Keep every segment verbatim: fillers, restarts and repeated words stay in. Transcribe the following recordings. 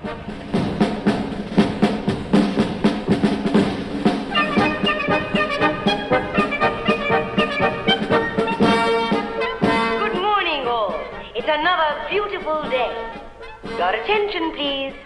It's another beautiful day. Your attention, please.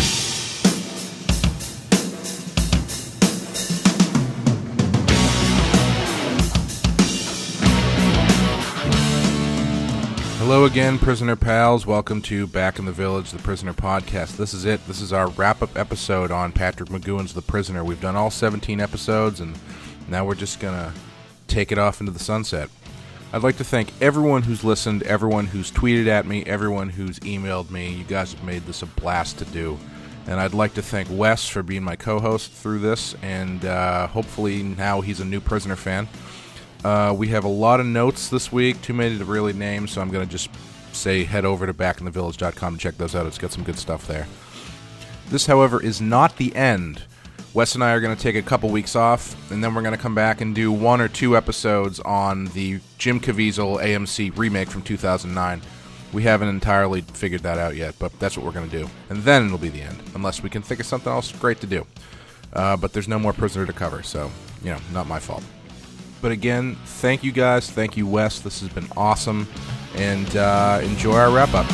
Hello again, Prisoner Pals. Welcome to Back in the Village, the Prisoner Podcast. This is it. This is our wrap-up episode on Patrick McGoohan's The Prisoner. We've done all seventeen episodes, and now we're just going to take it off into the sunset. I'd like to thank everyone who's listened, everyone who's tweeted at me, everyone who's emailed me. You guys have made this a blast to do. And I'd like to thank Wes for being my co-host through this, and uh, hopefully now he's a new Prisoner fan. Uh, we have a lot of notes this week, too many to really name, so I'm going to just say head over to back in the village dot com to check those out. It's got some good stuff there. This, however, is not the end. Wes and I are going to take a couple weeks off, and then we're going to come back and do one or two episodes on the Jim Caviezel A M C remake from two thousand nine. We haven't entirely figured that out yet, but that's what we're going to do. And then it'll be the end, unless we can think of something else great to do. Uh, but there's no more Prisoner to cover, so, you know, not my fault. But again, thank you guys. Thank you, Wes. This has been awesome. And uh, enjoy our wrap-up.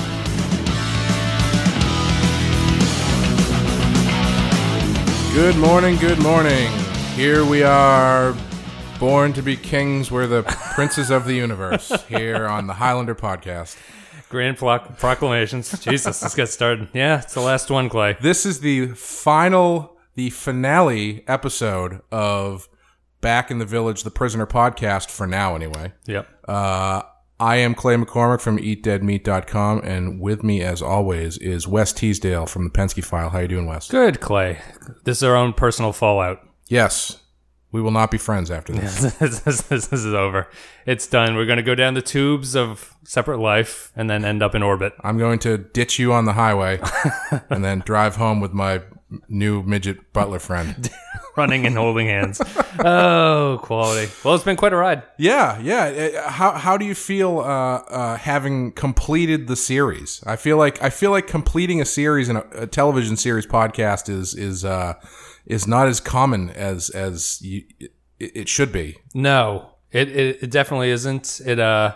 Good morning, good morning. Here we are, born to be kings. We're the princes of the universe here on the Highlander Podcast. Grand proc- proclamations. Jesus, let's get started. Yeah, it's the last one, Clay. This is the final, the finale episode of Back in the Village, the Prisoner Podcast, for now anyway. Yep. Uh, I am Clay McCormick from eat dead meat dot com, and with me, as always, is Wes Teasdale from the Penske File. How you doing, Wes? Good, Clay. This is our own personal fallout. Yes. We will not be friends after this. this, this, this is over. It's done. We're going to go down the tubes of separate life and then end up in orbit. I'm going to ditch you on the highway and then drive home with my new midget butler friend. Running and holding hands. Oh, quality. Well, it's been quite a ride. Yeah, yeah. How how do you feel uh, uh, having completed the series? I feel like I feel like completing a series in a, a television series podcast is is uh, is not as common as as you, it, it should be. No, it, it it definitely isn't. It uh,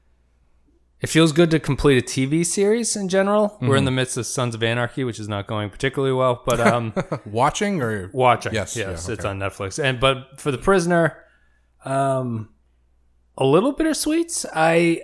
it feels good to complete a T V series in general. Mm-hmm. We're in the midst of Sons of Anarchy, which is not going particularly well, but um, watching or watching, yes, yes, yeah, okay. It's on Netflix. And but for The Prisoner, um, a little bittersweet. I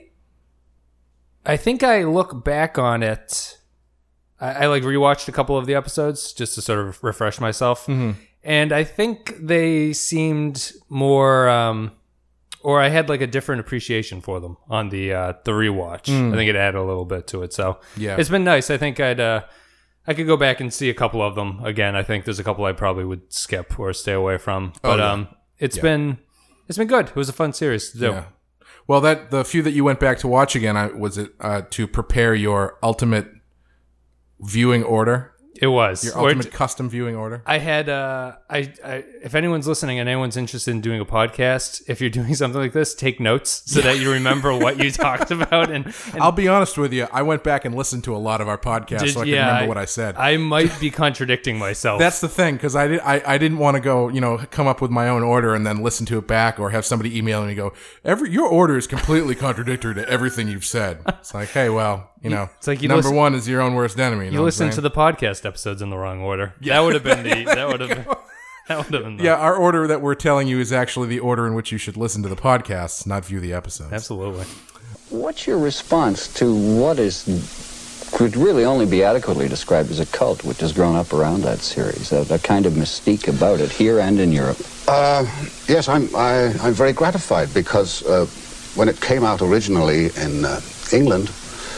I think I look back on it. I, I like rewatched a couple of the episodes just to sort of refresh myself, mm-hmm. and I think they seemed more. Um, Or I had like a different appreciation for them on the uh, the rewatch. Mm. I think it added a little bit to it. So yeah, it's been nice. I think I'd uh, I could go back and see a couple of them again. I think there's a couple I probably would skip or stay away from. But oh, yeah. um, it's yeah. been it's been good. It was a fun series to do. Yeah. Well, that the few that you went back to watch again, I, was it uh, to prepare your ultimate viewing order? It was your ultimate or, custom viewing order. I had, uh, I, I, if anyone's listening and anyone's interested in doing a podcast, if you're doing something like this, take notes so that you remember what you talked about. And, and I'll be honest with you, I went back and listened to a lot of our podcasts, did, so I yeah, can remember I, what I said. I might be contradicting myself. That's the thing, because I, did, I, I didn't want to go, you know, come up with my own order and then listen to it back, or have somebody email me and go, "Every your order is completely contradictory to everything you've said." It's like, hey, well. You know, it's like you number listen, one is your own worst enemy. You, you know listen to the podcast episodes in the wrong order. Yeah. That would have been the. That would have been. That would have been. The, yeah, our order that we're telling you is actually the order in which you should listen to the podcasts, not view the episodes. Absolutely. What's your response to what is could really only be adequately described as a cult, which has grown up around that series, a, a kind of mystique about it here and in Europe? Uh, yes, I'm. I, I'm very gratified because uh, when it came out originally in uh, England.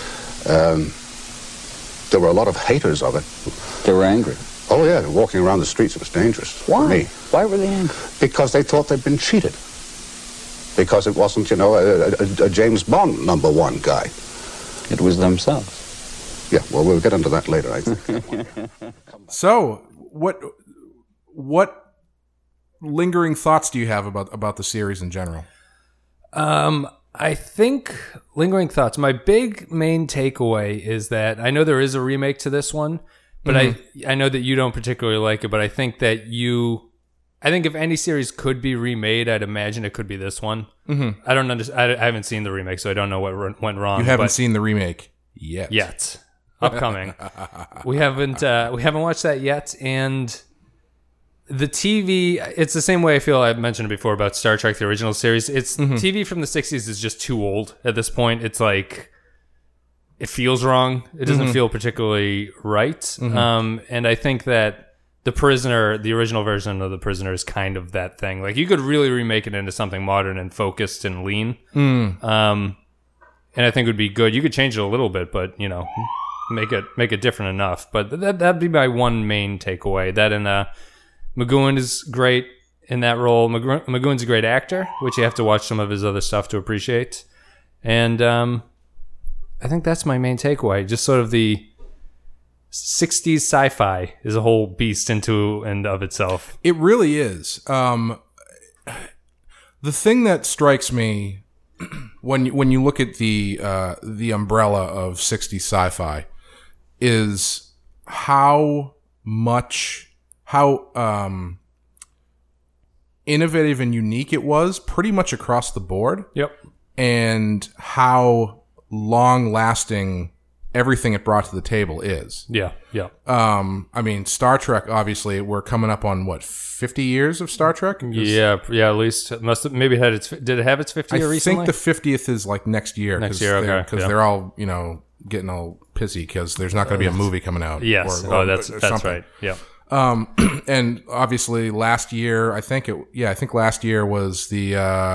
Um, there were a lot of haters of it. They were angry? Oh, yeah. Walking around the streets, it was dangerous. Why? For me. Why were they angry? Because they thought they'd been cheated. Because it wasn't, you know, a, a, a James Bond number one guy. It was themselves. Yeah, well, we'll get into that later, I think. So, what what lingering thoughts do you have about, about the series in general? Um... I think lingering thoughts. My big main takeaway is that I know there is a remake to this one, but Mm-hmm. I I know that you don't particularly like it, but I think that you, I think if any series could be remade, I'd imagine it could be this one. Mm-hmm. I don't understand. I, I haven't seen the remake, so I don't know what r- went wrong. You haven't but seen the remake yet. yet. Upcoming. we haven't uh, we haven't watched that yet, and the T V. It's the same way I feel I've mentioned it before about Star Trek: The Original Series. It's Mm-hmm. T V from the sixties is just too old at this point. It's like it feels wrong. It doesn't Mm-hmm. feel particularly right. Um, and I think that The Prisoner, the original version of The Prisoner, is kind of that thing. Like you could really remake it into something modern and focused and lean. Mm. Um, and I think it would be good. You could change it a little bit, but you know, make it make it different enough. But that that'd be my one main takeaway. That and uh, McGowan is great in that role. McGo- McGowan's a great actor, which you have to watch some of his other stuff to appreciate. And um, I think that's my main takeaway. Just sort of the sixties sci-fi is a whole beast into and of itself. It really is. Um, the thing that strikes me when you, when you look at the uh, the umbrella of sixties sci-fi is how much how um, innovative and unique it was, pretty much across the board, Yep. and how long-lasting everything it brought to the table is. Yeah. Yeah. Um, I mean, Star Trek, obviously, we're coming up on, what, fifty years of Star Trek? Yeah. Yeah. At least it must have, maybe it had its. Did it have its fifty I year recently? think the fiftieth is, like, next year. Next cause year, okay, they're, Because yeah. they're all, you know, getting all pissy because there's not going to be a movie coming out. Yes. or- oh, or- that's or that's something. right. Yeah. Um, and obviously, last year, I think it, yeah, I think last year was the,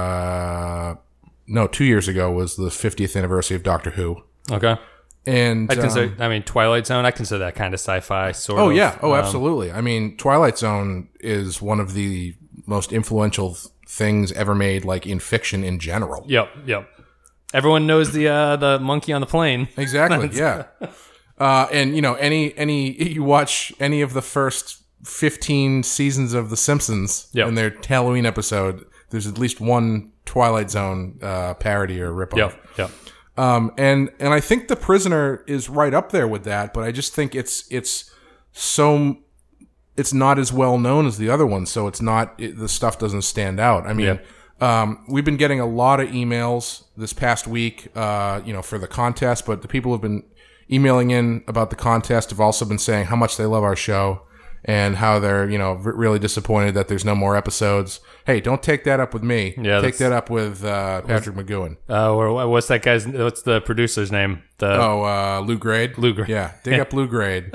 uh, no, two years ago was the fiftieth anniversary of Doctor Who. Okay. And, I consider. um, I mean, Twilight Zone. I consider that kind of sci-fi. Sort Oh of. yeah, oh Um, absolutely. I mean, Twilight Zone is one of the most influential th- things ever made, like in fiction in general. Yep. Yep. Everyone knows the uh, the monkey on the plane. Exactly. yeah. Uh, and you know, any any you watch any of the first fifteen seasons of The Simpsons, Yep. and their Halloween episode, there's at least one Twilight Zone uh, parody or ripoff. Yep. Yep. Um, and, and I think The Prisoner is right up there with that, but I just think it's, it's so, it's not as well known as the other ones. So it's not, it, the stuff doesn't stand out. I mean, um, we've been getting a lot of emails this past week, uh, you know, for the contest, but the people who've been emailing in about the contest have also been saying how much they love our show and how they're, you know, r- really disappointed that there's no more episodes. Hey, don't take that up with me. Yeah, take that's- that up with, uh, Patrick McGowan. Uh, or what's that guy's? What's the producer's name? The Oh, uh, Lou Grade? Lou Grade. Yeah, dig up Lou Grade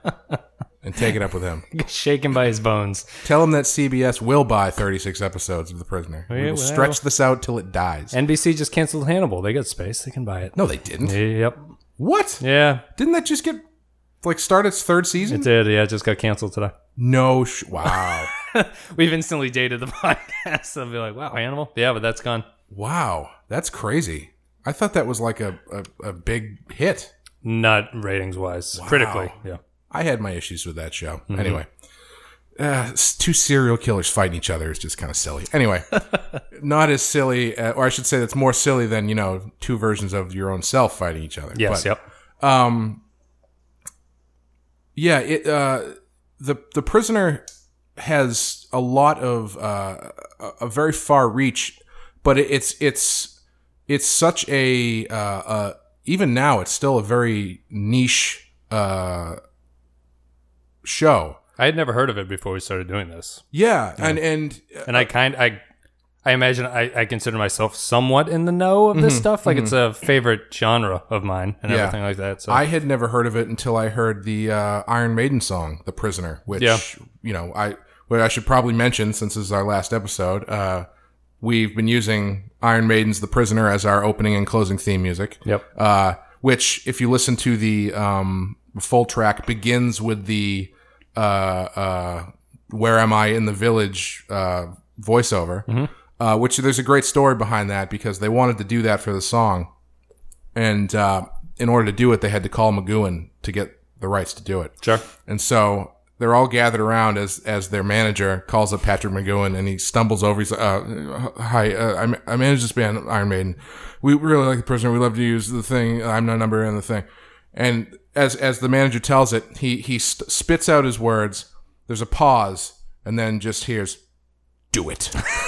and take it up with him. shaken by his bones. Tell him that C B S will buy thirty-six episodes of The Prisoner. We Yeah, will well- stretch this out till it dies. N B C just canceled Hannibal. They got space. They can buy it. No, they didn't. Yep. What? Yeah, Didn't that just get, like, start its third season? it did. Yeah, it just got canceled today. No, sh- wow. We've instantly dated the podcast. I'll be like, wow, Hannibal. Yeah, but that's gone. Wow, that's crazy. I thought that was like a, a, a big hit. Not ratings wise, critically. Yeah. I had my issues with that show. Anyway, uh, s- two serial killers fighting each other is just kind of silly. Anyway, not as silly, uh, or I should say that's more silly than, you know, two versions of your own self fighting each other. Yes. But, Yep. Um, yeah, it, uh, the, the Prisoner has a lot of, uh, a, a very far reach, but it, it's, it's, it's such a, uh, uh, even now it's still a very niche, uh, show. I had never heard of it before we started doing this, Yeah. And, and, and I kind I. I imagine I, I consider myself somewhat in the know of this stuff. Like it's a favorite genre of mine and Yeah. everything like that. So I had never heard of it until I heard the uh, Iron Maiden song, "The Prisoner," which Yeah. you know I what I should probably mention since this is our last episode. Uh, we've been using Iron Maiden's "The Prisoner" as our opening and closing theme music. Yep. Uh, which, if you listen to the um, full track, begins with the uh, uh, "Where Am I in the Village" uh, voiceover. Mm-hmm. Uh, which there's a great story behind that because they wanted to do that for the song. And uh, in order to do it, they had to call McGowan to get the rights to do it. Sure. And so they're all gathered around as as their manager calls up Patrick McGowan, and he stumbles over. He's like, uh, hi, uh, I, I manage this band, Iron Maiden. We really like The Prisoner. We love to use the thing. I'm no number in the thing. And as as the manager tells it, he he st- spits out his words. There's a pause, and then just hears, "Do it,"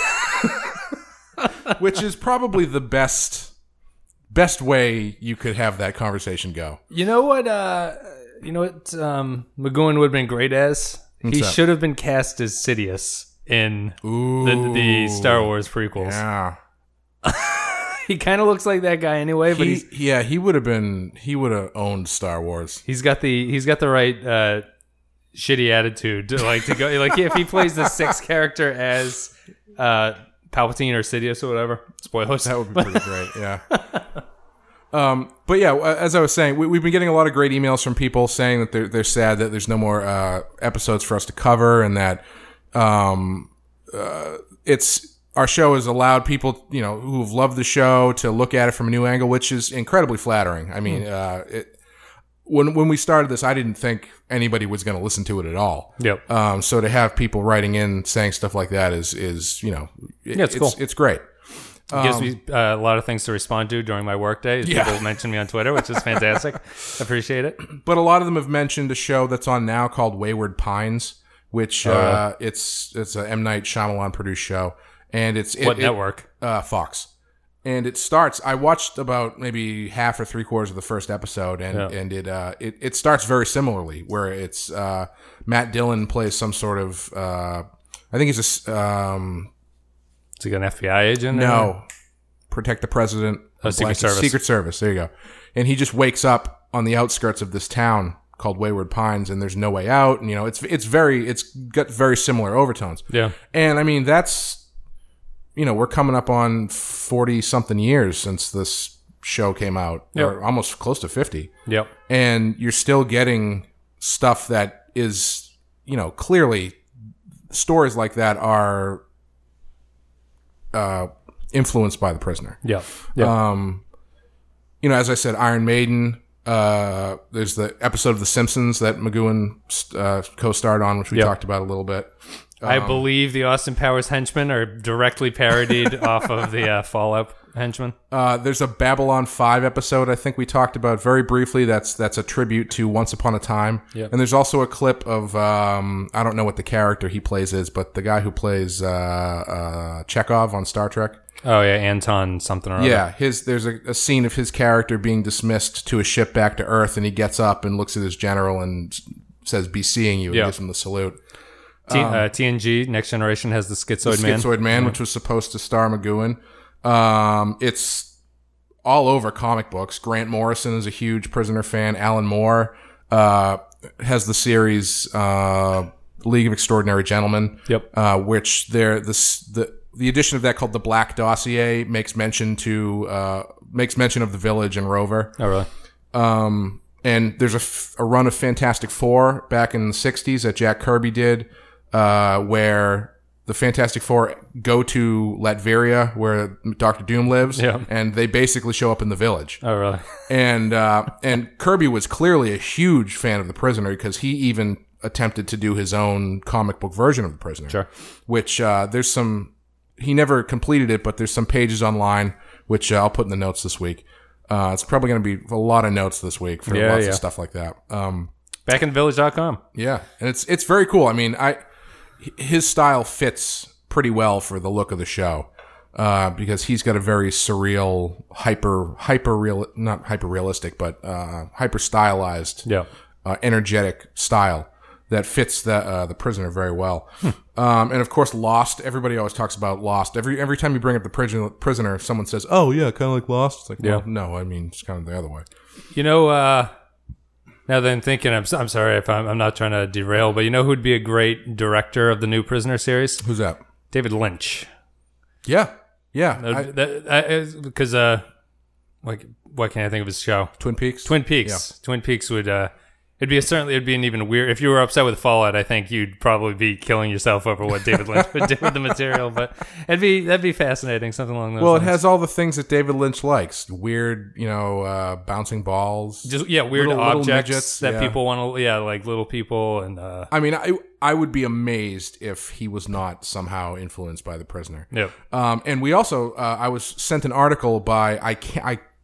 which is probably the best best way you could have that conversation go. You know what? Uh, you know what? Um, McGowan would have been great as. What's he that? should have been cast as Sidious in Ooh, the, the Star Wars prequels. Yeah. He kind of looks like that guy anyway, but He, he's yeah, he would have been. He would have owned Star Wars. he's got the he's got the right uh, shitty attitude to like to go like if he plays the sixth character as uh, Palpatine or Sidious or whatever. Spoilers. That would be pretty great. Yeah. Um, but yeah, as I was saying, we, we've been getting a lot of great emails from people saying that they're they're sad that there's no more uh, episodes for us to cover, and that um, uh, it's. Our show has allowed people, you know, who've loved the show to look at it from a new angle, which is incredibly flattering. I mean, uh, it, when when we started this, I didn't think anybody was going to listen to it at all. Yep. Um, so to have people writing in saying stuff like that is is you know, it, Yeah, it's cool. It's great. It gives me uh, a lot of things to respond to during my workday. Yeah. People mention me on Twitter, which is fantastic. Appreciate it. But a lot of them have mentioned a show that's on now called Wayward Pines, which Oh, uh, it's it's a M. Night Shyamalan produced show. And it's it, What it- network? Uh, Fox. And it starts. I watched about maybe half or three quarters of the first episode, and Yeah. and it uh it, it starts very similarly, where it's uh Matt Dillon plays some sort of uh I think he's a s- um Is he an F B I agent? no protect the president Oh, Secret blank- Service. Secret Service. There you go. And he just wakes up on the outskirts of this town called Wayward Pines, and there's no way out. And you know, it's it's very it's got very similar overtones. Yeah. And I mean, that's. You know, we're coming up on forty something years since this show came out, Yep. or almost close to fifty. Yep. And you're still getting stuff that is, you know, clearly stories like that are uh, influenced by The Prisoner. Yep. Yep. Um, you know, as I said, Iron Maiden. Uh, there's the episode of The Simpsons that McGowan uh, co-starred on, which we Yep. talked about a little bit. I believe the Austin Powers henchmen are directly parodied off of the uh, Fallout henchmen. Uh, there's a Babylon five episode I think we talked about very briefly. That's that's a tribute to Once Upon a Time. Yep. And there's also a clip of um, I don't know what the character he plays is, but the guy who plays uh, uh, Chekhov on Star Trek. Oh yeah, Anton something or other. Yeah, his there's a, a scene of his character being dismissed to a ship back to Earth, and he gets up and looks at his general and s- says, "Be seeing you," and Yeah. gives him the salute. T- uh, T N G Next Generation has the Schizoid The Man. Schizoid Man, which was supposed to star McGowan. Um, it's all over comic books. Grant Morrison is a huge Prisoner fan. Alan Moore uh, has the series uh, League of Extraordinary Gentlemen. Yep. Uh, which there this the the edition of that called the Black Dossier makes mention to uh, makes mention of the Village and Rover. Oh really? Um, and there's a, f- a run of Fantastic Four back in the sixties that Jack Kirby did, uh, where the Fantastic Four go to Latveria, where Doctor Doom lives, Yeah. and they basically show up in the Village. Oh really? And uh, and Kirby was clearly a huge fan of The Prisoner because he even attempted to do his own comic book version of The Prisoner. Sure. Which uh, there's some. He never completed it, but there's some pages online which uh, I'll put in the notes this week. Uh, it's probably going to be a lot of notes this week for Yeah, lots yeah. of stuff like that. Um, back in the village dot com. yeah, and it's it's very cool. I mean, I his style fits pretty well for the look of the show uh, because he's got a very surreal, hyper hyper real, not hyper realistic, but uh, hyper stylized, Yeah. uh, energetic style that fits the uh, the Prisoner very well. Um, and of course, Lost. Everybody always talks about Lost. Every every time you bring up the prisoner, prisoner someone says, "Oh yeah, kind of like Lost." It's like, Yeah. well, no, I mean it's kind of the other way. You know, uh, now that I'm thinking, I'm, I'm sorry if I'm, I'm not trying to derail, but you know who'd be a great director of the new Prisoner series? Who's that? David Lynch. Yeah, yeah. I- Because, uh, like, what can I think of his show? Twin Peaks. Twin Peaks. Twin Peaks would, uh, it'd be a, certainly, it'd be an even weird, if you were upset with Fallout, I think you'd probably be killing yourself over what David Lynch would do with the material, but it'd be, that'd be fascinating, something along those Well, lines. it has all the things that David Lynch likes. Weird, you know, uh, bouncing balls. Just, yeah, weird Little- little objects midgets, that yeah. people want to, yeah, like little people and, uh, I mean, I I would be amazed if he was not somehow influenced by The Prisoner. yeah. Um, and we also, uh, I was sent an article by I can't I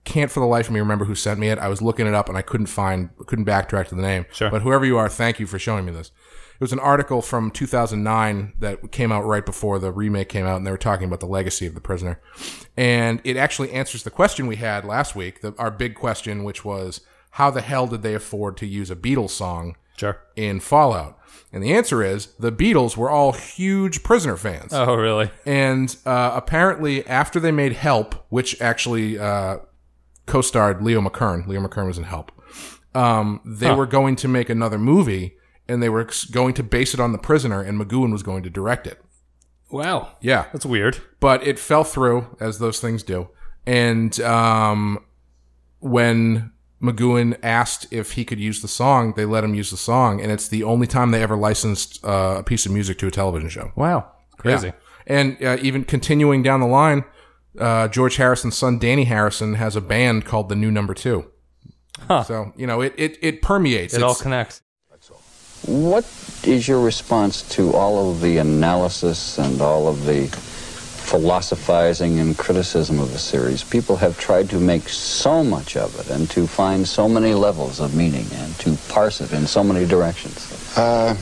can't for the life of me remember who sent me it. I was looking it up and I couldn't find, couldn't backtrack to the name. Sure. But whoever you are, thank you for showing me this. It was an article from two thousand nine that came out right before the remake came out, and they were talking about the legacy of The Prisoner. And it actually answers the question we had last week, the, our big question, which was, how the hell did they afford to use a Beatles song Sure. in Fallout? And the answer is, the Beatles were all huge Prisoner fans. Oh, really? And uh, apparently, after they made Help, which actually uh, co-starred Leo McKern, Leo McKern was in Help, um, they Huh. were going to make another movie, and they were going to base it on The Prisoner, and McGowan was going to direct it. Wow. Yeah. That's weird. But it fell through, as those things do. And um, when McGowan asked if he could use the song, they let him use the song, and it's the only time they ever licensed uh, a piece of music to a television show. Wow. Crazy. Yeah. And uh, even continuing down the line, uh, George Harrison's son, Danny Harrison, has a band called The New Number Two. Huh. So, you know, it, it, it permeates. It It's- all connects. What is your response to all of the analysis and all of the philosophizing and criticism of the series? People have tried to make so much of it and to find so many levels of meaning and to parse it in so many directions. Uh,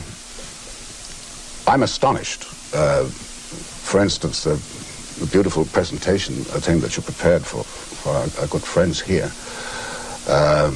I'm astonished. Uh, for instance, the, the beautiful presentation, a thing that you prepared for, for our, our good friends here, uh,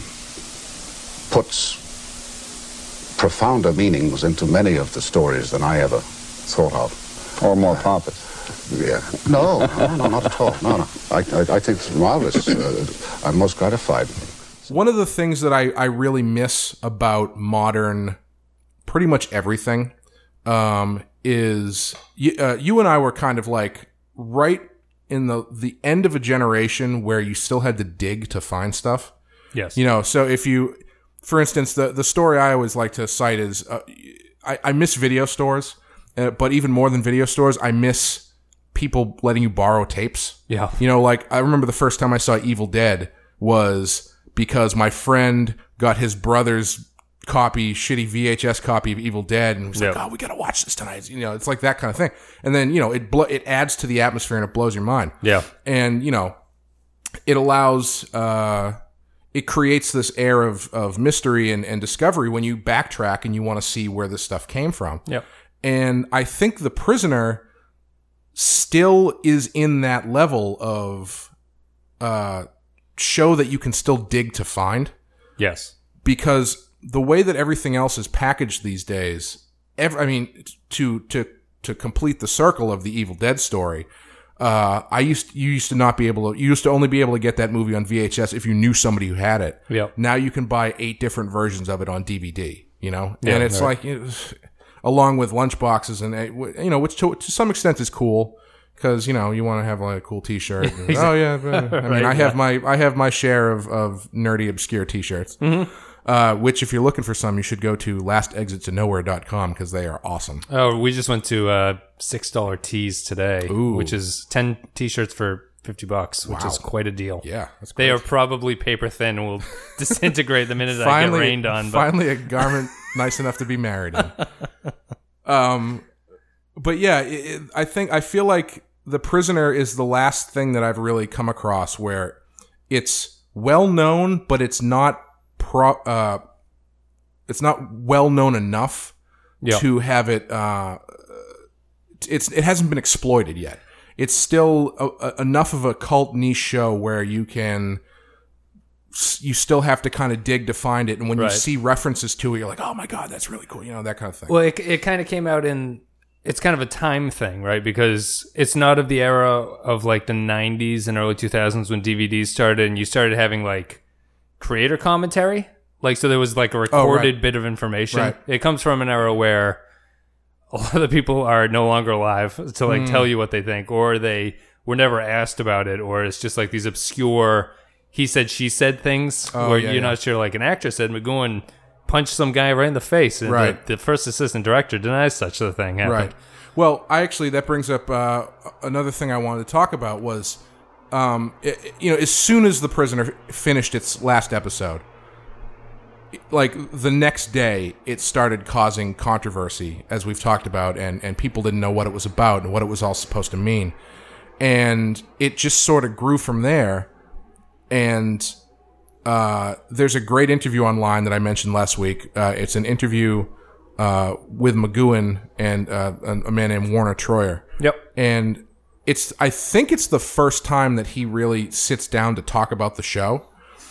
puts profounder meanings into many of the stories than I ever thought of. Or more pompous. Yeah. No, no, no, not at all. No, no. I, I, I think it's marvelous. Uh, I'm most gratified. One of the things that I, I really miss about modern, pretty much everything, um, is you, uh, you and I were kind of like right in the, the end of a generation where you still had to dig to find stuff. Yes. You know, so if you, for instance, the, the story I always like to cite is, uh, I, I miss video stores, uh, but even more than video stores, I miss people letting you borrow tapes. Yeah. You know, like, I remember the first time I saw Evil Dead was because my friend got his brother's copy, shitty V H S copy of Evil Dead, and was Yep. like, oh, we gotta watch this tonight. You know, it's like that kind of thing. And then, you know, it blo- it adds to the atmosphere and it blows your mind. Yeah. And, you know, it allows, uh, it creates this air of, of mystery and, and discovery when you backtrack and you want to see where this stuff came from. Yep. And I think The Prisoner still is in that level of uh, show that you can still dig to find, Yes. because the way that everything else is packaged these days, every, I mean, to to to complete the circle of the Evil Dead story, uh, I used you used to not be able to you used to only be able to get that movie on V H S if you knew somebody who had it. Yep. Now you can buy eight different versions of it on D V D. You know, Yeah, and it's right. like, you know, along with lunchboxes and uh, you know, which to, to some extent is cool. Because, you know, you want to have like a cool T-shirt. And, oh yeah, but, I mean, Right, I have yeah. my I have my share of, of nerdy obscure T-shirts. Mm-hmm. Uh, which, if you're looking for some, you should go to last exit to nowhere dot com because they are awesome. Oh, we just went to uh, six dollar tees today, Ooh. which is ten T-shirts for fifty bucks, which Wow. is quite a deal. Yeah, that's They great. are probably paper thin and will disintegrate the minute I get finally rained on. But finally a garment nice enough to be married in. Um, but yeah, it, it, I think I feel like The Prisoner is the last thing that I've really come across where it's well known, but it's not pro. Uh, it's not well known enough Yeah. to have it. Uh, it's it hasn't been exploited yet. It's still a, a, enough of a cult niche show where you can. You still have to kind of dig to find it, and when Right. you see references to it, you're like, "Oh my god, that's really cool!" You know, that kind of thing. well, it it kind of came out in. It's kind of a time thing, right? Because it's not of the era of like the nineties and early two thousands when D V Ds started, and you started having like creator commentary. Like, so there was like a recorded bit of information. Right. It comes from an era where a lot of the people are no longer alive to like tell you what they think, or they were never asked about it, or it's just like these obscure he said, she said things Oh, where yeah, you're yeah. not sure. Like an actress said, McGowan punched some guy right in the face, and Right. the, the first assistant director denies such a thing happened. Right. Well, I actually that brings up uh, another thing I wanted to talk about was, um, it, you know, as soon as The Prisoner finished its last episode, like the next day, it started causing controversy, as we've talked about, and and people didn't know what it was about and what it was all supposed to mean, and it just sort of grew from there. and uh, there's a great interview online that I mentioned last week. Uh, it's an interview uh, with McGoohan and uh, a, a man named Warner Troyer. Yep. And it's I think it's the first time that he really sits down to talk about the show.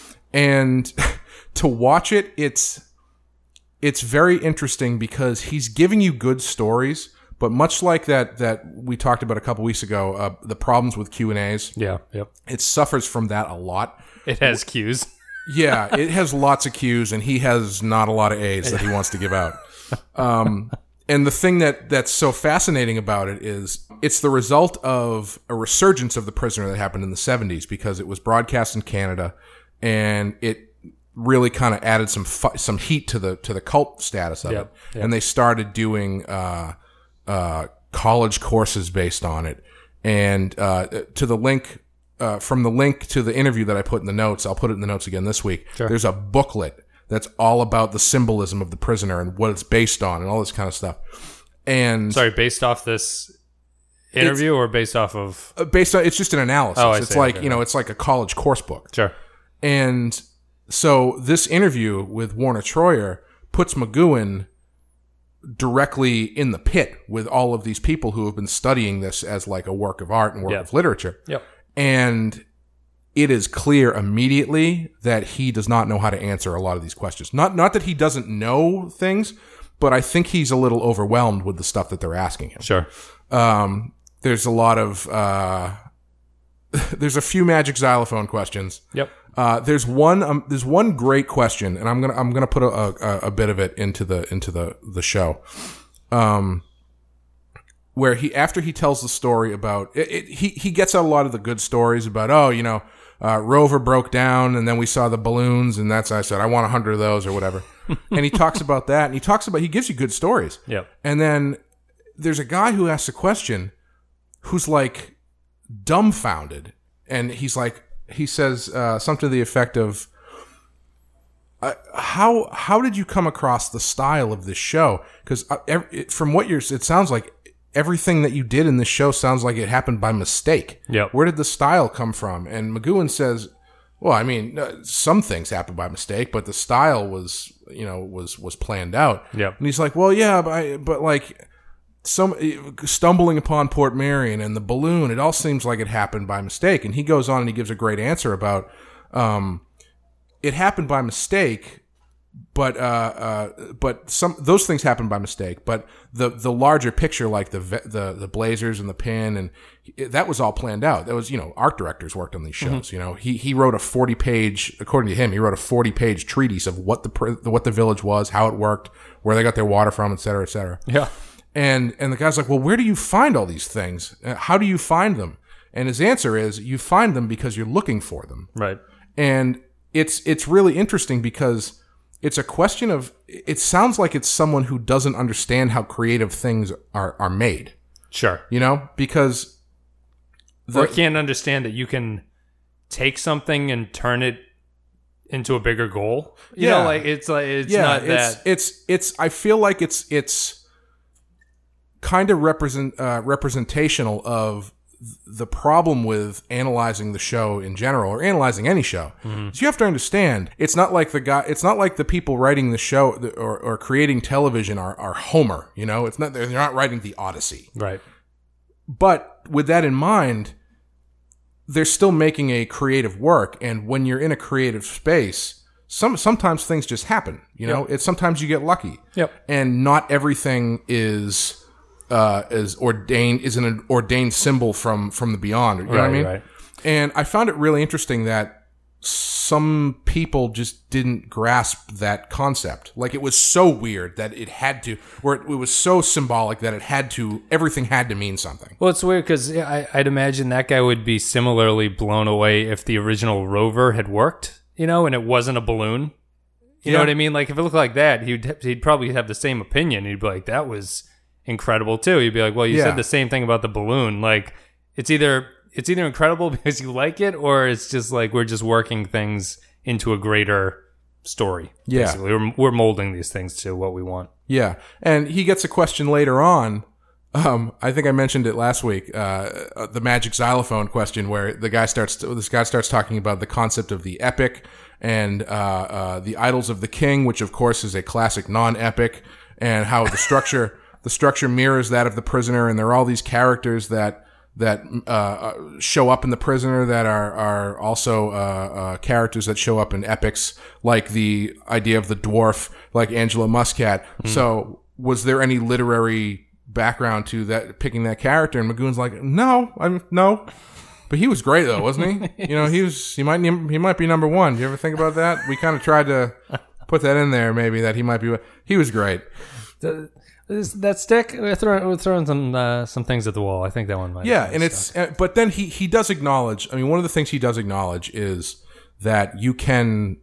And to watch it, it's it's very interesting because he's giving you good stories, but much like that that we talked about a couple weeks ago, uh, the problems with Q and A's. Yeah, yep. It suffers from that a lot. It has cues. Yeah, it has lots of Q's, and he has not a lot of A's that he wants to give out. Um, and the thing that, that's so fascinating about it is it's the result of a resurgence of The Prisoner that happened in the seventies because it was broadcast in Canada, and it really kind of added some fu- some heat to the to the cult status of Yep, it. yep. And they started doing uh, uh, college courses based on it. And uh, to the link... Uh, from the link to the interview that I put in the notes, I'll put it in the notes again this week. Sure. There's a booklet that's all about the symbolism of The Prisoner and what it's based on and all this kind of stuff. And Sorry, based off this interview or based off of... uh, based on, it's just an analysis. Oh, I it's see. like, Okay. you know, it's like a college course book. Sure. And so this interview with Warner Troyer puts McGoohan directly in the pit with all of these people who have been studying this as like a work of art and work Yep. of literature. Yep. And it is clear immediately that he does not know how to answer a lot of these questions. Not not that he doesn't know things, but I think he's a little overwhelmed with the stuff that they're asking him. Sure. Um, there's a lot of uh, there's a few magic xylophone questions. Yep. Uh, there's one um, there's one great question, and I'm gonna I'm gonna put a, a, a bit of it into the into the the show. Um. Where he, after he tells the story about it, it, he he gets out a lot of the good stories about, oh, you know, uh, Rover broke down and then we saw the balloons and that's I said I want a hundred of those or whatever, and he talks about that and he talks about he gives you good stories. Yep. And then there's a guy who asks a question, who's like dumbfounded, and he's like he says uh, something to the effect of, uh, how how did you come across the style of this show? Because uh, from what you're, it sounds like everything that you did in this show sounds like it happened by mistake. Yep. Where did the style come from? And McGoohan says, well, I mean, uh, some things happened by mistake, but the style was, you know, was, was planned out. Yep. And he's like, well, yeah, but, I, but like some stumbling upon Port Marion and the balloon, it all seems like it happened by mistake. And he goes on and he gives a great answer about, um, it happened by mistake. But uh, uh, but some those things happen by mistake. But the the larger picture, like the the the Blazers and the pin, and that was all planned out. That was, you know, art directors worked on these shows. Mm-hmm. You know, he he wrote a forty page, according to him, he wrote a forty page treatise of what the what the village was, how it worked, where they got their water from, et cetera, et cetera. Yeah. And and the guy's like, well, where do you find all these things? How do you find them? And his answer is, you find them because you're looking for them. Right. And it's it's really interesting because it's a question of, it sounds like it's someone who doesn't understand how creative things are, are made. Sure. You know, because the, or can't understand that you can take something and turn it into a bigger goal. You yeah. know, like it's like it's yeah, not it's, that it's it's I feel like it's it's kind of represent uh, representational of the problem with analyzing the show in general, or analyzing any show, mm-hmm. is you have to understand, it's not like the guy, it's not like the people writing the show or, or creating television are, are Homer, you know, it's not, they're not writing the Odyssey. Right. But with that in mind, they're still making a creative work. And when you're in a creative space, some, sometimes things just happen, you know, yep. it's sometimes you get lucky. Yep. And not everything is, Uh, is ordained is an ordained symbol from from the beyond. You know right, what I mean? Right. And I found it really interesting that some people just didn't grasp that concept. Like, it was so weird that it had to, or it, it was so symbolic that it had to, everything had to mean something. Well, it's weird because I'd imagine that guy would be similarly blown away if the original rover had worked, you know, and it wasn't a balloon. You yeah. know what I mean? Like, if it looked like that, he'd he'd probably have the same opinion. He'd be like, that was incredible too. You'd be like, well, you yeah. said the same thing about the balloon. Like, it's either it's either incredible because you like it, or it's just like we're just working things into a greater story. Yeah, basically. We're, we're molding these things to what we want. Yeah, and he gets a question later on Um, I think I mentioned it last week. Uh, the magic xylophone question, where the guy starts, this guy starts talking about the concept of the epic and uh, uh, the Idols of the King, which of course is a classic non-epic, and how the structure the structure mirrors that of The Prisoner, and there are all these characters that that uh, show up in The Prisoner that are are also uh, uh, characters that show up in epics, like the idea of the dwarf, like Angela Muscat. Mm. So, was there any literary background to that, picking that character? And Magoon's like, no, I'm no, but he was great though, wasn't he? You know, he was, he might, he might be number one. Do you ever think about that? We kind of tried to put that in there, maybe, that he might be, he was great. The, that stick, we're throwing, we're throwing some, uh, some things at the wall. I think that one might. Yeah. And it's, uh, but then he, he does acknowledge, I mean, one of the things he does acknowledge is that you can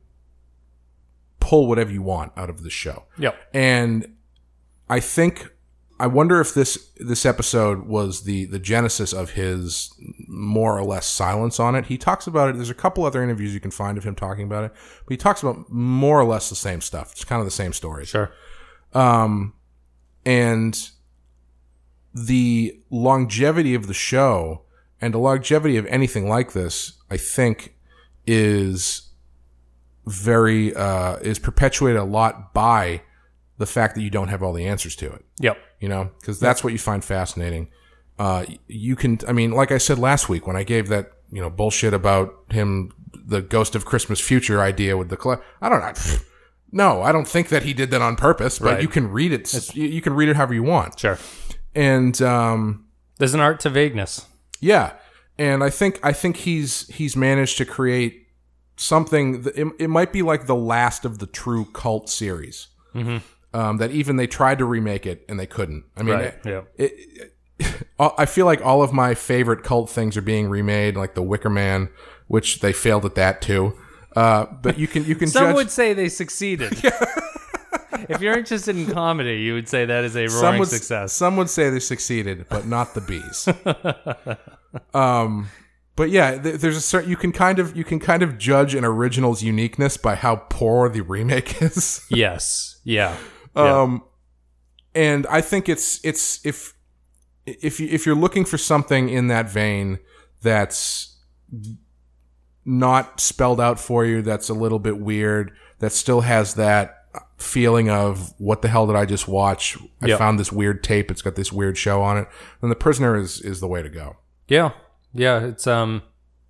pull whatever you want out of the show. Yep. And I think, I wonder if this this episode was the, the genesis of his more or less silence on it. He talks about it. There's a couple other interviews you can find of him talking about it, but he talks about more or less the same stuff. It's kind of the same story. Sure. Um, and the longevity of the show and the longevity of anything like this, I think, is very uh, is perpetuated a lot by the fact that you don't have all the answers to it. Yep. You know, because that's what you find fascinating. Uh, you can, I mean, like I said last week when I gave that, you know, bullshit about him, the Ghost of Christmas Future idea with the, cl- I don't know. No, I don't think that he did that on purpose, but right. you can read it. It's, you can read it however you want. Sure. And, um, there's an art to vagueness. Yeah. And I think, I think he's, he's managed to create something that, it, it might be like the last of the true cult series. Mm-hmm. Um, that even they tried to remake it and they couldn't. I mean, right. it, yeah. it, it, I feel like all of my favorite cult things are being remade, like The Wicker Man, which they failed at that too. Uh, but you can you can Some judge. would say they succeeded. If you're interested in comedy, you would say that is a roaring some would, success. Some would say they succeeded, but not the bees. um, but yeah, th- there's a certain you can kind of you can kind of judge an original's uniqueness by how poor the remake is. Yes. Yeah. Um, yeah. And I think it's it's if if you if you're looking for something in that vein that's not spelled out for you, that's a little bit weird, that still has that feeling of what the hell did I just watch? I yep. found this weird tape. It's got this weird show on it. Then The Prisoner is is the way to go. Yeah, yeah. It's um,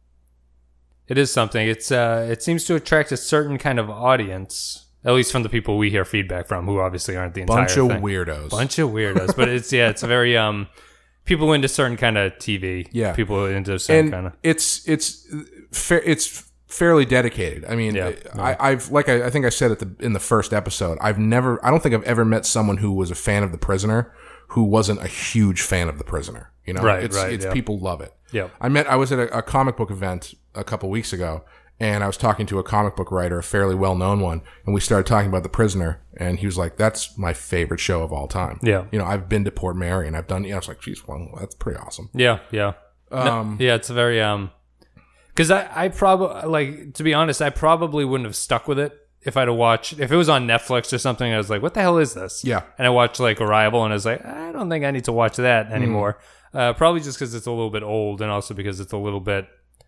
it is something. It's uh, it seems to attract a certain kind of audience. At least from the people we hear feedback from, who obviously aren't the entire Bunch of thing. weirdos. Bunch of weirdos. But it's, yeah, it's very, um, people into certain kind of T V. Yeah. People into certain and kind of. It's, it's, fa- it's fairly dedicated. I mean, Yeah. I, I've, like I, I think I said at the, in the first episode, I've never, I don't think I've ever met someone who was a fan of The Prisoner who wasn't a huge fan of The Prisoner. You know, Right, it's, right, it's yeah. people love it. Yeah. I met, I was at a, a comic book event a couple weeks ago. And I was talking to a comic book writer, a fairly well-known one, and we started talking about The Prisoner, and he was like, that's my favorite show of all time. Yeah. You know, I've been to Port Mary, and I've done, you know, I was like, geez, well, that's pretty awesome. Yeah, yeah. Um, no, yeah, it's a very, um, because I, I probably, like, to be honest, I probably wouldn't have stuck with it if I'd have watched, if it was on Netflix or something, I was like, what the hell is this? Yeah. And I watched, like, Arrival, and I was like, I don't think I need to watch that anymore. Mm. Uh, probably just because it's a little bit old, and also because it's a little bit,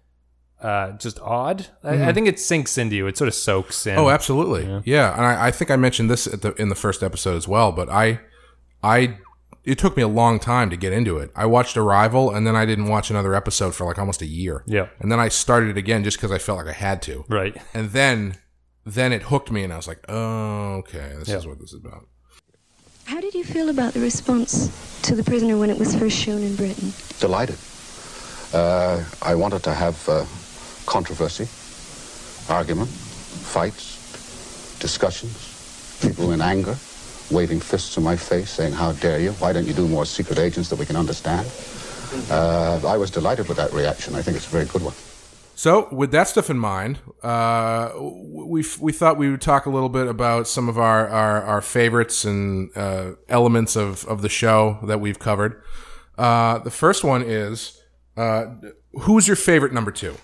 Uh, just odd. Mm-hmm. I, I think it sinks into you. It sort of soaks in. Oh, absolutely. Yeah. Yeah. And I, I think I mentioned this at the, in the first episode as well, but I, I, it took me a long time to get into it. I watched Arrival and then I didn't watch another episode for like almost a year. Yeah. And then I started it again just because I felt like I had to. Right. And then, then it hooked me and I was like, oh, okay, this yeah. is what this is about. How did you feel about the response to The Prisoner when it was first shown in Britain? Delighted. Uh, I wanted to have uh, controversy, argument, fights, discussions, people in anger, waving fists in my face, saying, how dare you? Why don't you do more secret agents that we can understand? Uh, I was delighted with that reaction. I think it's a very good one. So, with that stuff in mind, uh, we we thought we would talk a little bit about some of our, our, our favorites and uh, elements of, of the show that we've covered. Uh, the first one is, uh, who's your favorite number two?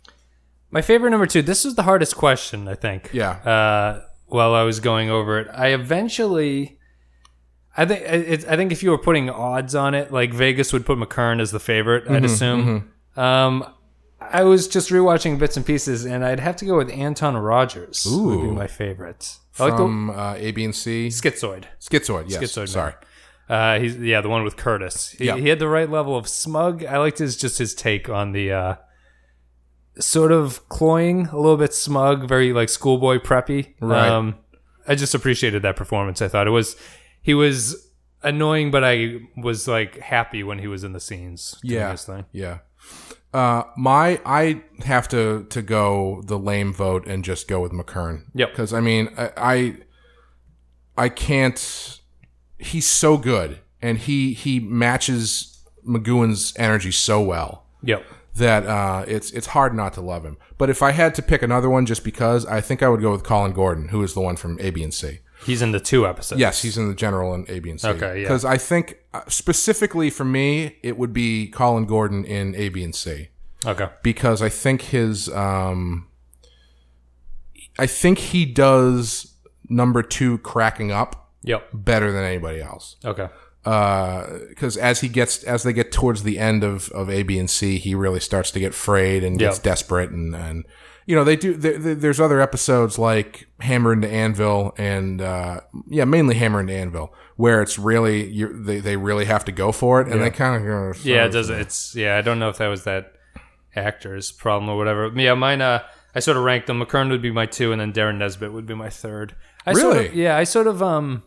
My favorite number two, this was the hardest question, I think. Yeah. Uh, while I was going over it. I eventually... I think it's, I think if you were putting odds on it, like Vegas would put McKern as the favorite, I'd Mm-hmm, assume. Um, I was just rewatching bits and pieces, and I'd have to go with Anton Rogers. Would be Ooh. my favorite. I like the From uh, A, B, and C. Schizoid. Schizoid, yes. Schizoid. Sorry. Uh, he's yeah, the one with Curtis. He, Yeah. he had the right level of smug. I liked his just his take on the uh, sort of cloying, a little bit smug, very like schoolboy preppy. Right. Um, I just appreciated that performance. I thought it was he was annoying, but I was like happy when he was in the scenes. doing Yeah. his thing. Yeah. Uh, my, I have to, to go the lame vote and just go with McKern. Yep. Because, I mean, I, I, I can't, he's so good. And he, he matches McGowan's energy so well. Yep. That uh, it's it's hard not to love him. But if I had to pick another one just because, I think I would go with Colin Gordon, who is the one from A, B, and C. He's in the two episodes. Yes, he's in the general in A, B, and C. Okay, yeah. Because I think, uh, specifically for me, it would be Colin Gordon in A, B, and C. Okay. Because I think his... Um, I think he does number two cracking up Yep. better than anybody else. Okay. Because as he gets, as they get towards the end of, of A, B, and C, he really starts to get frayed and gets Yep. desperate, and, and you know they do. They, they, there's other episodes like Hammer into Anvil, and uh, yeah, mainly Hammer into Anvil, where it's really you they they really have to go for it, and they kind of Yeah, it does. It's yeah. I don't know if that was that actor's problem or whatever. Yeah, mine. Uh, I sort of ranked them. McKern would be my two, and then Darren Nesbitt would be my third. I Sort Really? of, yeah, I sort of um.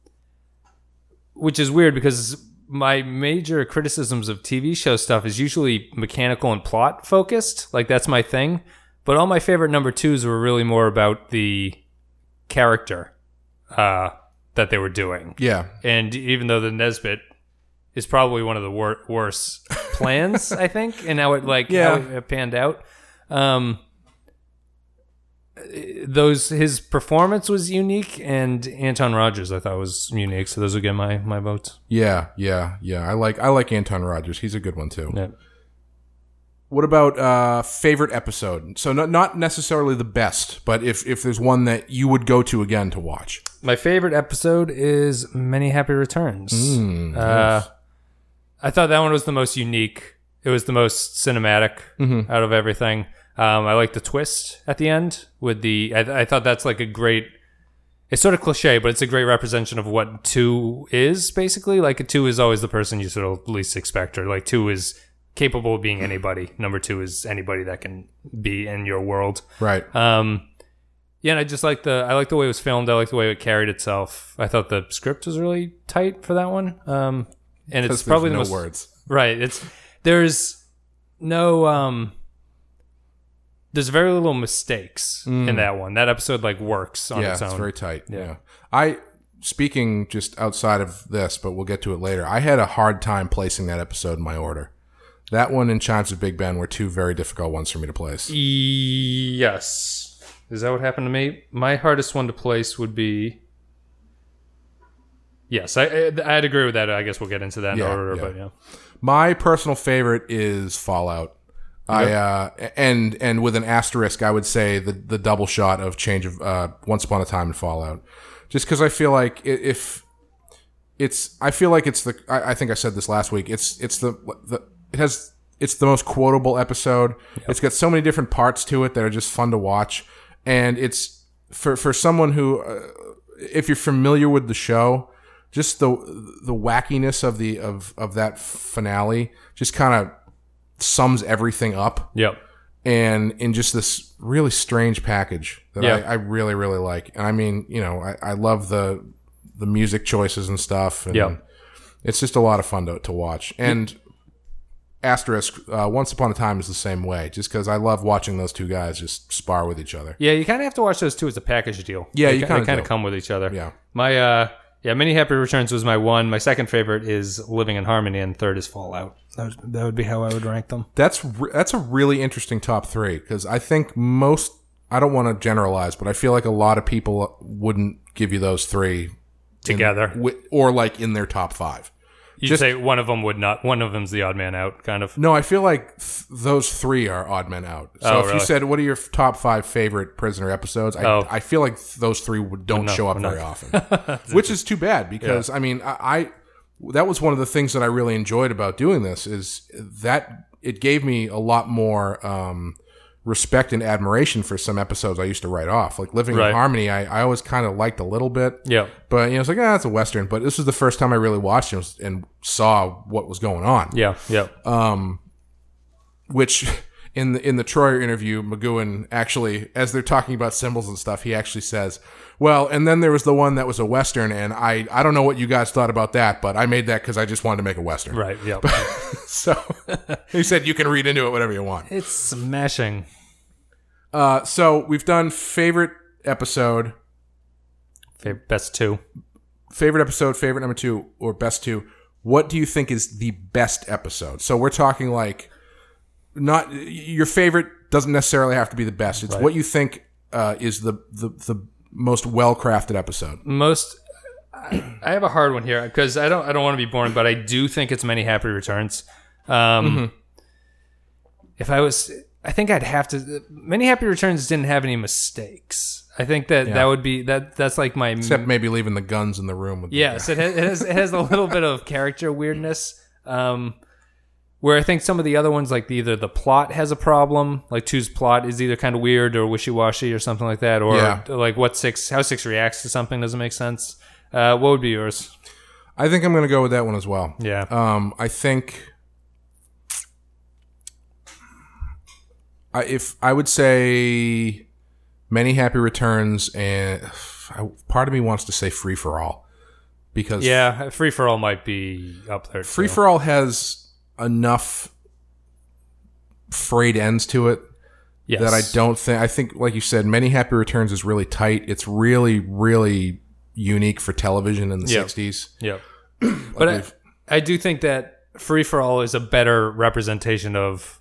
Which is weird because my major criticisms of T V show stuff is usually mechanical and plot focused. Like that's my thing. But all my favorite number twos were really more about the character uh, that they were doing. Yeah, And even though the Nesbitt is probably one of the wor- worst plans, I think, and how it like Yeah. how it panned out. Um, those his performance was unique, and Anton Rogers I thought was unique. So those would get my my votes. yeah, yeah, yeah. I like I like Anton Rogers. He's a good one too. Yeah. What about uh, favorite episode? So not not necessarily the best, but if if there's one that you would go to again to watch. My favorite episode is Many Happy Returns. Mm, uh, I thought that one was the most unique. It was the most cinematic Mm-hmm. out of everything. Um, I like the twist at the end with the. I, I thought that's like a great. It's sort of cliche, but it's a great representation of what two is basically. Like a two is always the person you sort of least expect, or like two is capable of being anybody. Number two is anybody that can be in your world. Right. Um, yeah, and I just like the I like the way it was filmed. I like the way it carried itself. I thought the script was really tight for that one. Um, and it's Because probably there's the no most words. right. It's there's no um, there's very little mistakes in that one. That episode like works on Mm. Yeah, its it's, own. very tight. Yeah. Yeah. I speaking just outside of this, but we'll get to it later. I had a hard time placing that episode in my order. That one and Chimes of Big Ben were two very difficult ones for me to place. Yes, is that what happened to me? My hardest one to place would be. Yes, I I- I'd agree with that. I guess we'll get into that in Yeah, order, yeah. but yeah. My personal favorite is Fallout. I uh, and and with an asterisk, I would say the the double shot of Change of uh, Once Upon a Time in Fallout, just because I feel like i- if it's, I feel like it's the. I, I think I said this last week. It's it's the the it has it's the most quotable episode. It's got so many different parts to it that are just fun to watch, and it's for for someone who, uh, if you're familiar with the show, just the the wackiness of the of of that finale just kind of sums everything up, Yep. and in just this really strange package that Yeah. I, I really really like. And I mean, you know, I, I love the the music choices and stuff. And Yeah. it's just a lot of fun to to watch. And asterisk, uh, Once Upon a Time is the same way, just because I love watching those two guys just spar with each other. Yeah, you kind of have to watch those two as a package deal. Yeah, They you ki- kinda they kind do. of come with each other. Yeah. My uh, yeah, Many Happy Returns was my one. My second favorite is Living in Harmony, and third is Fallout. That would, that would be how I would rank them. That's re- that's a really interesting top three, because I think most, I don't want to generalize, but I feel like a lot of people wouldn't give you those three Together. in, wi- or like in their top five. You Just- say one of them would not. One of them's the odd man out, kind of. No, I feel like th- those three are odd men out. So Oh, if you really? said, what are your f- top five favorite Prisoner episodes? I, Oh. I feel like th- those three would- don't No, show up no. very often, which is too bad because, I mean, I, I that was one of the things that I really enjoyed about doing this is that it gave me a lot more um, respect and admiration for some episodes I used to write off. Like Living Right. in Harmony, I, I always kind of liked a little bit. Yeah. But, you know, it's like, ah, it's a Western. But this was the first time I really watched it and saw what was going on. Yeah. Yeah. Um, which in the in the Troyer interview, McGowan actually, as they're talking about symbols and stuff, he actually says, "Well, and then there was the one that was a Western, and I I don't know what you guys thought about that, but I made that because I just wanted to make a Western." Right. Yeah. So he said you can read into it whatever you want. It's smashing. Uh, so we've done favorite episode, Favorite, best two. favorite episode, favorite number two, or best two. What do you think is the best episode? So we're talking like not your favorite doesn't necessarily have to be the best. It's Right. what you think uh, is the, the the most well crafted episode. Most. I, I have a hard one here because I don't. I don't want to be boring, but I do think it's Many Happy Returns. Um, If I was, I think I'd have to. Many Happy Returns didn't have any mistakes. I think that Yeah. that would be that. That's like my Except maybe leaving the guns in the room. With the Yes, it has, it has it has a little bit of character weirdness. Um, where I think some of the other ones, like either the plot has a problem, like two's plot is either kind of weird or wishy washy or something like that, or Yeah. like what six how six reacts to something doesn't make sense. Uh, what would be yours? I think I'm going to go with that one as well. Yeah, Um, I think I, if I would say Many Happy Returns, and I, part of me wants to say Free for All because yeah. Free for All might be up there. Free too. for All has enough frayed ends to it yes. that I don't think. I think, like you said, Many Happy Returns is really tight. It's really, really unique for television in the Yeah. sixties. Yeah, but I, I do think that Free for All is a better representation of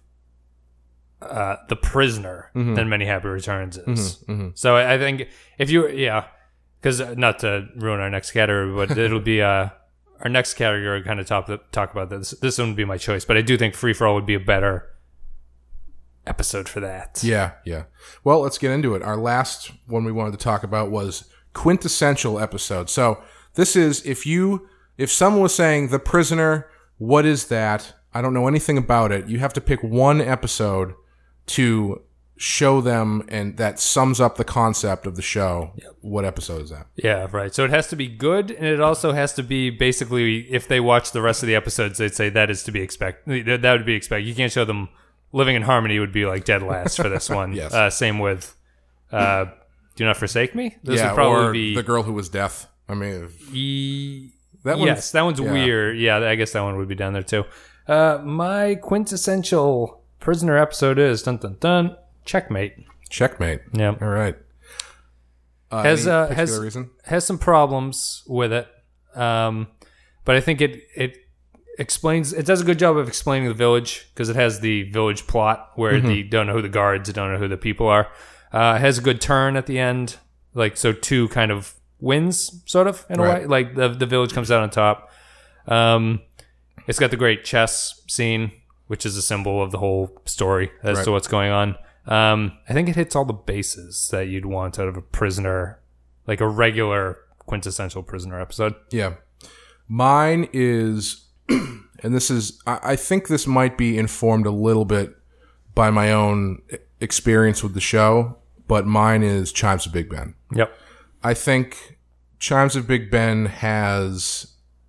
uh, the prisoner than Many Happy Returns is. So I, I think if you, yeah, because not to ruin our next category, but it'll be uh, our next category. Kind of talk talk about this. This one would be my choice, but I do think Free for All would be a better episode for that. Yeah, yeah. Well, let's get into it. Our last one we wanted to talk about was quintessential episode. So this is if you if someone was saying The Prisoner, what is that? I don't know anything about it. You have to pick one episode to show them and that sums up the concept of the show. What episode is that? Yeah, right. So it has to be good, and it also has to be basically, if they watch the rest of the episodes, they'd say that is to be expected. That would be expected. You can't show them Living in Harmony would be like dead last for this one. Yes. Uh, same with uh, Do Not Forsake Me. This yeah, would probably or be The Girl Who Was Deaf. I mean, E- that one's, yes, that one's yeah. weird. Yeah, I guess that one would be down there too. Uh, my quintessential prisoner episode is dun dun dun Checkmate. Checkmate. Yeah. All right. Uh, Has any uh, particular has reason? has some problems with it, um, but I think it it explains. It does a good job of explaining the village because it has the village plot where Mm-hmm. the don't know who the guards, don't know who the people are. Uh, it has a good turn at the end, like so two kind of wins, sort of in a Right. way. Like the the village comes out on top. Um, it's got the great chess scene, which is a symbol of the whole story as Right. to what's going on. Um, I think it hits all the bases that you'd want out of a prisoner, like a regular quintessential prisoner episode. Yeah. Mine is, and this is, I, I think this might be informed a little bit by my own experience with the show, but mine is Chimes of Big Ben. Yep. I think Chimes of Big Ben has,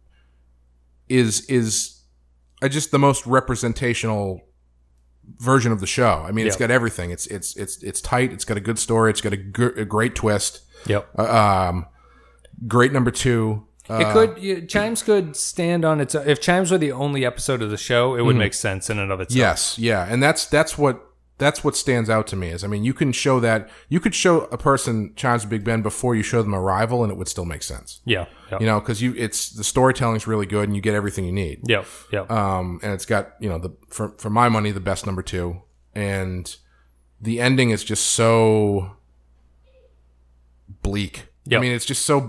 is, is uh, just the most representational version of the show. I mean, it's Yeah. got everything. It's, it's, it's, it's tight. It's got a good story. It's got a, g- a great twist. Yep. Uh, um, great number two. Uh, it could you, Chimes could stand on its own. If Chimes were the only episode of the show, it would make sense in and of itself. Yes, yeah, and that's that's what that's what stands out to me is I mean you can show that you could show a person Chimes of Big Ben before you show them Arrival and it would still make sense. Yeah. Yep. You know, because you it's the storytelling's really good and you get everything you need. Yep. Yep. Um, and it's got you know the for for my money the best number two, and the ending is just so bleak. Yep. I mean, it's just so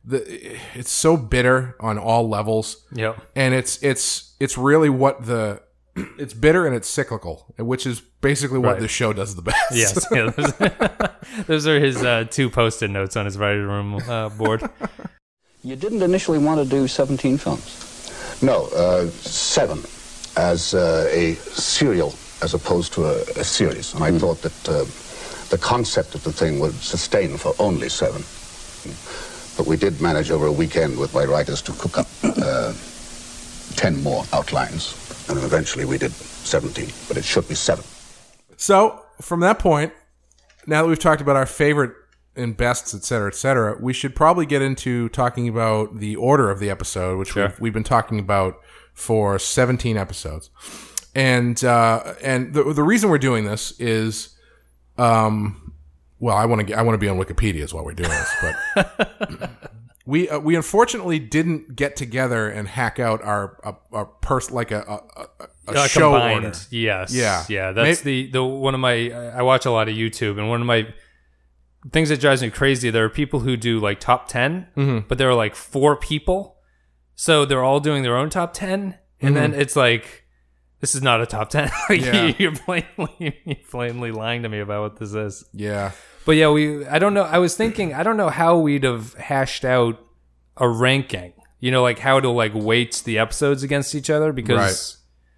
the it's so bitter on all levels. Yep. And it's it's it's really what the it's bitter and it's cyclical, which is basically what Right. this show does the best. Yes. Yeah, those, those are his uh, two post-it notes on his writing room uh, board. You didn't initially want to do seventeen films. No, uh, seven as uh, a serial as opposed to a, a series. And I thought that uh, the concept of the thing would sustain for only seven. But we did manage over a weekend with my writers to cook up uh, ten more outlines. And then eventually we did seventeen, but it should be seven. So from that point, now that we've talked about our favorite and bests, et cetera, et cetera, we should probably get into talking about the order of the episode, which Sure. we've, we've been talking about for seventeen episodes. And uh, and the the reason we're doing this is, um, well, I want to I want to be on Wikipedia is why we're doing this, but we uh, we unfortunately didn't get together and hack out our a, a pers- like a a, a, a Uh, show combined, order. Yes. Yeah. Yeah. That's the, the one of my, I watch a lot of YouTube, and one of my things that drives me crazy, there are people who do like top ten, Mm-hmm. but there are like four people. So they're all doing their own top ten. And then it's like, this is not a top ten. Like, Yeah. You're blatantly, you're blatantly lying to me about what this is. Yeah. But yeah, we, I don't know. I was thinking, I don't know how we'd have hashed out a ranking, you know, like how to like weight the episodes against each other, because Right.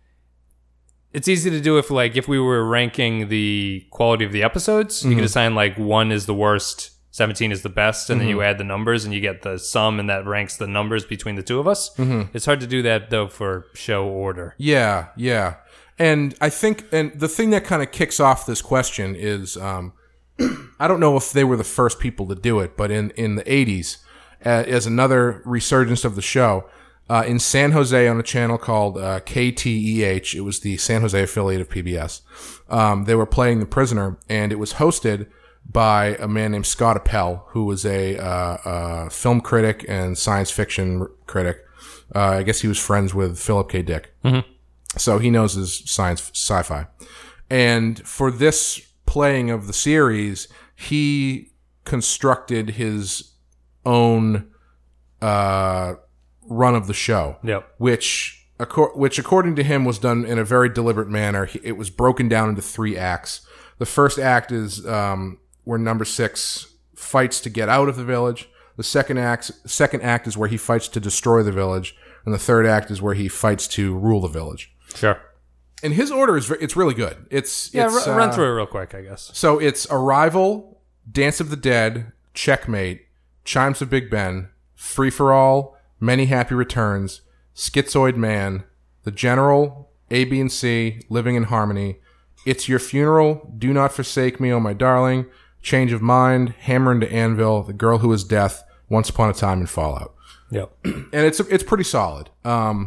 it's easy to do if like, if we were ranking the quality of the episodes, you could assign like one is the worst, seventeen is the best, and then you add the numbers and you get the sum, and that ranks the numbers between the two of us. Mm-hmm. It's hard to do that though for show order. Yeah, yeah. And I think, and the thing that kind of kicks off this question is, um, I don't know if they were the first people to do it, but in, in the eighties, uh, as another resurgence of the show, uh, in San Jose on a channel called uh, K T E H, it was the San Jose affiliate of P B S, um, they were playing The Prisoner, and it was hosted by a man named Scott Appel, who was a, uh, uh, film critic and science fiction critic. Uh, I guess he was friends with Philip K. Dick. Mm-hmm. So he knows his science sci-fi. And for this playing of the series, he constructed his own uh, run of the show, Yep. which, acco- which according to him was done in a very deliberate manner. He- It was broken down into three acts. The first act is um, where number six fights to get out of the village. The second act, second act is where he fights to destroy the village. And the third act is where he fights to rule the village. Sure. And his order is, ve- it's really good. It's, Yeah, it's, r- run uh, through it real quick, I guess. So it's Arrival, Dance of the Dead, Checkmate, Chimes of Big Ben, Free for All, Many Happy Returns, Schizoid Man, The General, A, B, and C, Living in Harmony, It's Your Funeral, Do Not Forsake Me, Oh My Darling, Change of Mind, Hammer into Anvil, The Girl Who Is Death, Once Upon a Time, and Fallout. Yep. And it's it's pretty solid. Um,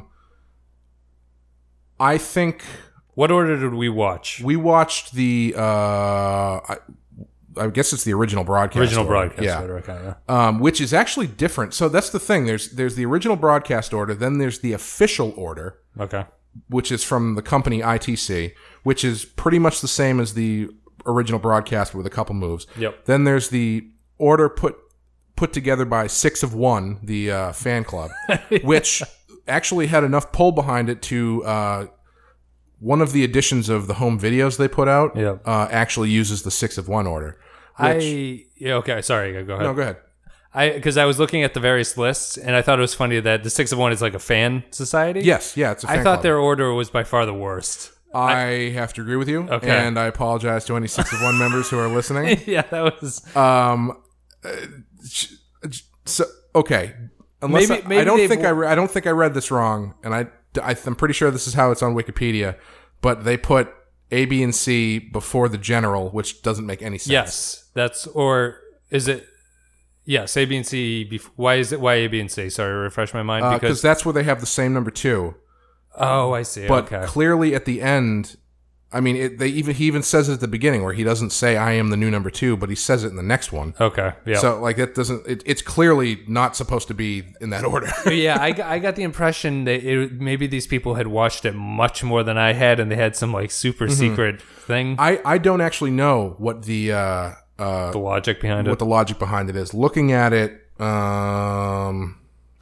I think What order did we watch? we watched the. Uh, I, I guess it's the original broadcast. Original order. broadcast yeah. order, okay, yeah. Um, which is actually different. So that's the thing. There's there's the original broadcast order, then there's the official order, Okay. which is from the company I T C, which is pretty much the same as the original broadcast with a couple moves. Yep. Then there's the order put put together by Six of One, the uh, fan club, which actually had enough pull behind it to uh, one of the editions of the home videos they put out Yep. uh, actually uses the Six of One order. I Which, yeah, okay, sorry, go ahead. no, go ahead. I because I was looking at the various lists, and I thought it was funny that the Six of One is like a fan society. Yes, yeah, it's a fan I thought club. their order was by far the worst. I have to agree with you. Okay. And I apologize to any Six of One members who are listening. Yeah, that was Um, uh, so okay, unless Maybe- I, maybe I don't they've- think I re- I don't think I read this wrong, and I, I I'm pretty sure this is how it's on Wikipedia, but they put A, B, and C before the general, which doesn't make any sense. yes. That's or is it? Yes, A, B, and C. Bef- why is it? Why A, B, and C? Sorry, refresh my mind because because. Uh, that's where they have the same number two. Oh, I see. But okay. clearly at the end, I mean, it, they even he even says it at the beginning where he doesn't say I am the new number two, but he says it in the next one. Okay. Yeah. So like that doesn't. It, it's clearly not supposed to be in that order. yeah, I, got- I got the impression that it, maybe these people had watched it much more than I had, and they had some like super secret thing. Mm-hmm. I I don't actually know what the uh uh the logic behind what it. the logic behind it is. Looking at it Um.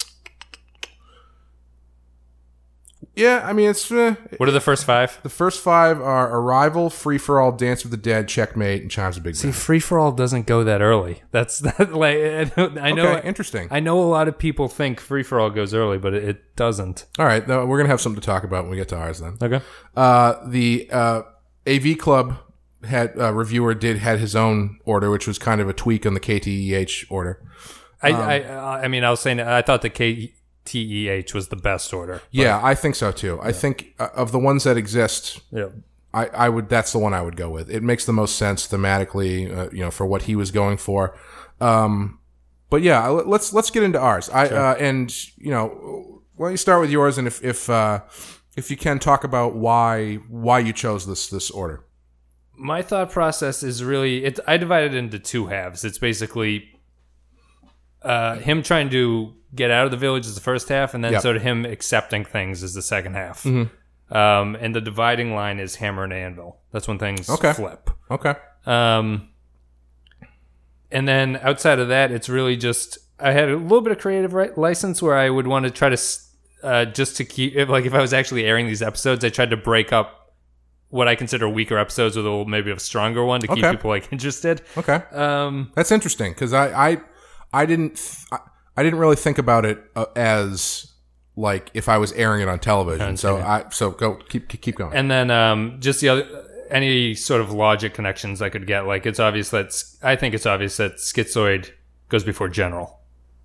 Yeah, I mean, it's... Uh, What are the first five? the first five are Arrival, Free For All, Dance with the Dead, Checkmate, and Chimes of Big See, Ben. Free For All doesn't go that early. That's that. Like I know. Okay, interesting. I know a lot of people think Free For All goes early, but it, it doesn't. All right, though, we're going to have something to talk about when we get to ours then. Okay. Uh, the uh, A V Club had uh, reviewer did had his own order, which was kind of a tweak on the K T E H order. I I I mean, I was saying I thought the K T E H was the best order. Yeah, I think so too. I think uh, of the ones that exist, Yeah. I, I would. That's the one I would go with. It makes the most sense thematically, uh, you know, for what he was going for. Um, but yeah, let's let's get into ours. I Sure. uh, and you know, why don't you start with yours, and if if uh, if you can talk about why why you chose this this order. My thought process is really it. I divide it into two halves. It's basically uh, him trying to get out of the village is the first half, and then Yep. sort of him accepting things is the second half. Mm-hmm. Um, and the dividing line is hammer and anvil. That's when things Okay. flip. Okay. Um, and then outside of that, it's really just I had a little bit of creative right, license where I would want to try to s- uh, just to keep if, like if I was actually airing these episodes, I tried to break up what I consider weaker episodes with a little maybe a stronger one to keep Okay. people like interested. Okay. Um, That's interesting because I, I I didn't th- I, I didn't really think about it uh, as like if I was airing it on television. So I so go keep keep going. and then um, just the other any sort of logic connections I could get. Like it's obvious that s- I think it's obvious that Schizoid goes before General.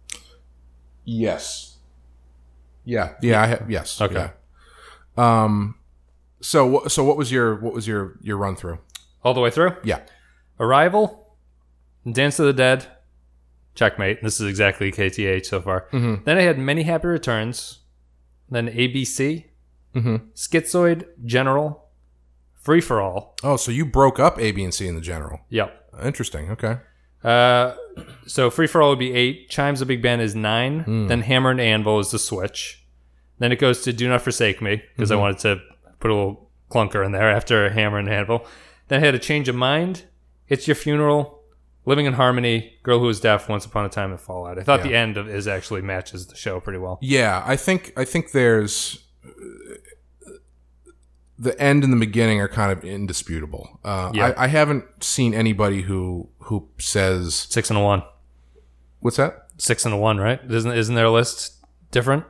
Yes. Yeah. Yeah. I ha- yes. Okay. Yeah. Um. So wh- so what was your what was your your run through? All the way through. Yeah. Arrival, Dance of the Dead, Checkmate. This is exactly K T H so far. Mm-hmm. Then I had Many Happy Returns, then A B C, Mm-hmm. Schizoid, General, Free for All. Oh, so you broke up A, B, and C in the general. Yep. Interesting. Okay. Uh, so Free for All would be eight. Chimes of Big Ben is nine. Hmm. Then Hammer and Anvil is the switch. Then it goes to Do Not Forsake Me because Mm-hmm. I wanted to put a little clunker in there after Hammer and Anvil. Then I had A Change of Mind, It's Your Funeral, Living in Harmony, Girl Who Is Deaf, Once Upon a Time, and Fallout. I thought Yeah. the end of is actually matches the show pretty well. Yeah, I think I think there's the end and the beginning are kind of indisputable. Uh, Yeah. I, I haven't seen anybody who who says Six and a one. what's that? Six and a one, right? Isn't isn't their list different?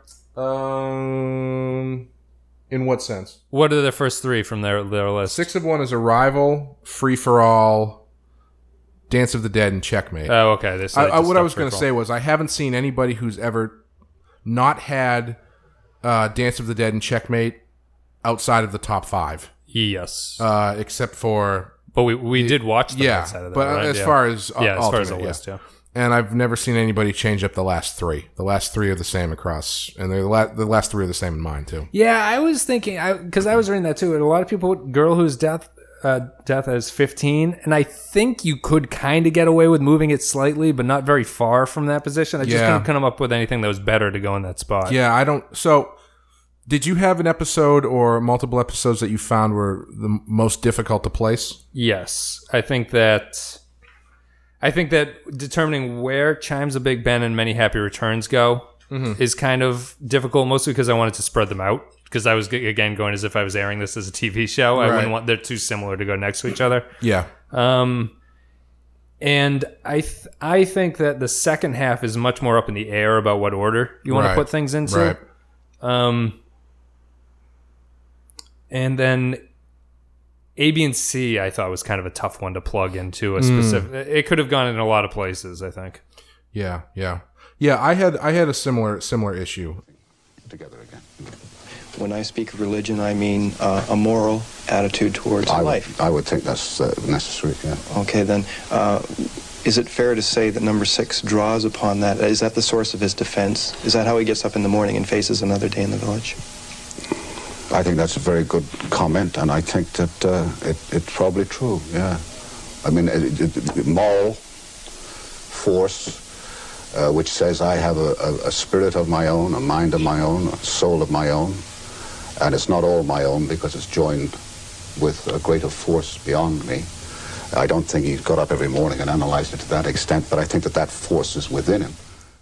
Um, in what sense? What are the first three from their their list? Six of one is Arrival, Free for All, Dance of the Dead, and Checkmate. Oh, okay. They I, I, just what I stuck was going to Free for say All. was I haven't seen anybody who's ever not had uh, Dance of the Dead and Checkmate outside of the top five, Yes. uh, except for But we we did watch them yeah. outside of that, But right? as Yeah. far as uh, yeah, as far as the alternate, list, yeah. And I've never seen anybody change up the last three. The last three are the same across, and they're the, la- the last three are the same in mine too. Yeah, I was thinking because I, I was reading that too. And a lot of people, girl whose death uh, death as fifteen, and I think you could kind of get away with moving it slightly, but not very far from that position. I just Yeah. couldn't come up with anything that was better to go in that spot. Yeah, I don't. So, did you have an episode or multiple episodes that you found were the most difficult to place? Yes, I think that. I think that determining where Chimes of Big Ben and Many Happy Returns go Mm-hmm. is kind of difficult, mostly because I wanted to spread them out. Because I was g- again going as if I was airing this as a T V show. I Right. wouldn't want they're too similar to go next to each other. Yeah. Um, and I th- I think that the second half is much more up in the air about what order you want Right. to put things into. Right. Um, and then A, B, and C I thought was kind of a tough one to plug into a specific. It could have gone in a lot of places, I think. Yeah. Yeah. Yeah. I had I had a similar similar issue. Together again. When I speak of religion, I mean uh, a moral attitude towards I life. would, I would think that's uh, necessary, yeah. Okay, then, uh, is it fair to say that number six draws upon that? Is that the source of his defense? Is that how he gets up in the morning and faces another day in the village? I think that's a very good comment, and I think that uh, it, it's probably true, yeah. I mean, it, it, it, moral force, uh, which says I have a, a, a spirit of my own, a mind of my own, a soul of my own, and it's not all my own because it's joined with a greater force beyond me. I don't think he got up every morning and analyzed it to that extent, but I think that that force is within him.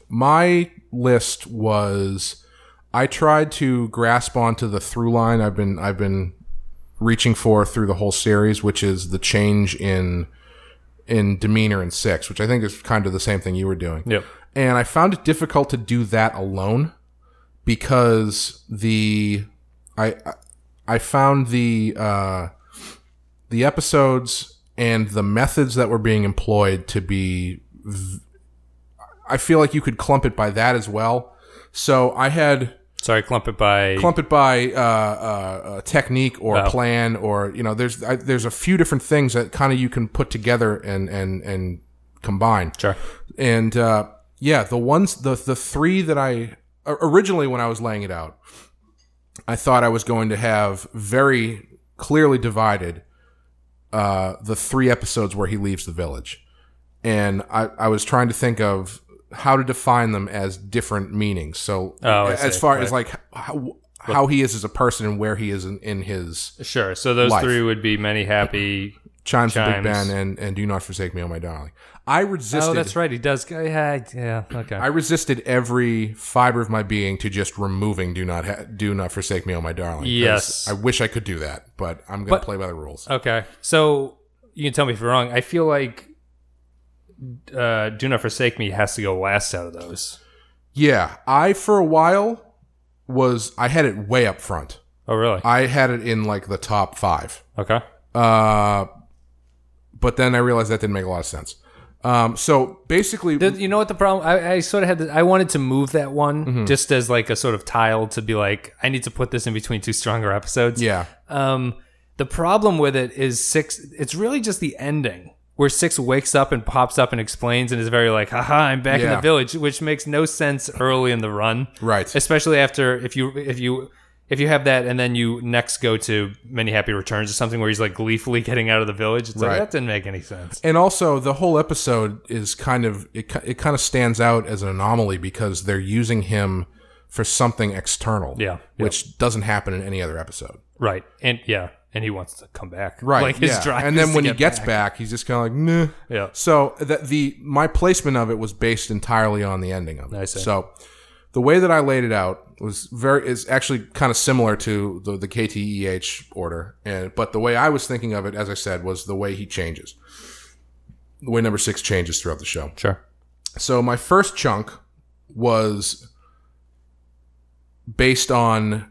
my list was I tried to grasp onto the through line I've been I've been reaching for through the whole series, which is the change in in demeanor in six, which I think is kind of the same thing you were doing. Yep. And I found it difficult to do that alone because the I I found the uh, the episodes and the methods that were being employed to be v- I feel like you could clump it by that as well. So I had Sorry, clump it by clump it by uh, uh, technique or Oh. plan, or you know, there's I, there's a few different things that kind of you can put together and and and combine. Sure. And uh, yeah, the ones the the three that I originally when I was laying it out, I thought I was going to have very clearly divided uh, the three episodes where he leaves the village, and I I was trying to think of how to define them as different meanings. So Oh, I as see. far Right. as like how, how he is as a person and where he is in, in his Sure. So those Life. three would be Many Happy. Chimes, of Big Chimes. Ben and, and Do Not Forsake Me, Oh My Darling. I resisted Oh, that's right. He does. go- Yeah. Yeah. Okay. I resisted every fiber of my being to just removing Do Not ha- Do Not Forsake Me, Oh My Darling. 'Cause Yes. I wish I could do that, but I'm going But- to play by the rules. Okay. So you can tell me if you're wrong. I feel like uh, Do Not Forsake Me has to go last out of those. Yeah, I for a while was I had it way up front. Oh, really? I had it in like the top five. Okay. Uh, but then I realized that didn't make a lot of sense. Um, so basically, The- you know what the problem? I, I sort of had. The, I wanted to move that one Mm-hmm. just as like a sort of tile to be like, I need to put this in between two stronger episodes. yeah, Um, the problem with it is six. It's really just the ending where six wakes up and pops up and explains and is very like, haha, I'm back in Yeah. the village, which makes no sense early in the run. Right. Especially after if you if you if you have that and then you next go to Many Happy Returns or something where he's like gleefully getting out of the village. It's Right. like that didn't make any sense. and also the whole episode is kind of it. ki- It kind of stands out as an anomaly because they're using him for something external. Yeah. which doesn't happen in any other episode. Right. And yeah. And he wants to come back. Right. Like his yeah. drive. And is then to when he get gets back. back, he's just kind of like, meh. Yeah. So that the my placement of it was based entirely on the ending of it. I see. So the way that I laid it out was very is actually kind of similar to the the K T E H order, and but the way I was thinking of it, as I said, was the way he changes, the way number six changes throughout the show. Sure. So my first chunk was based on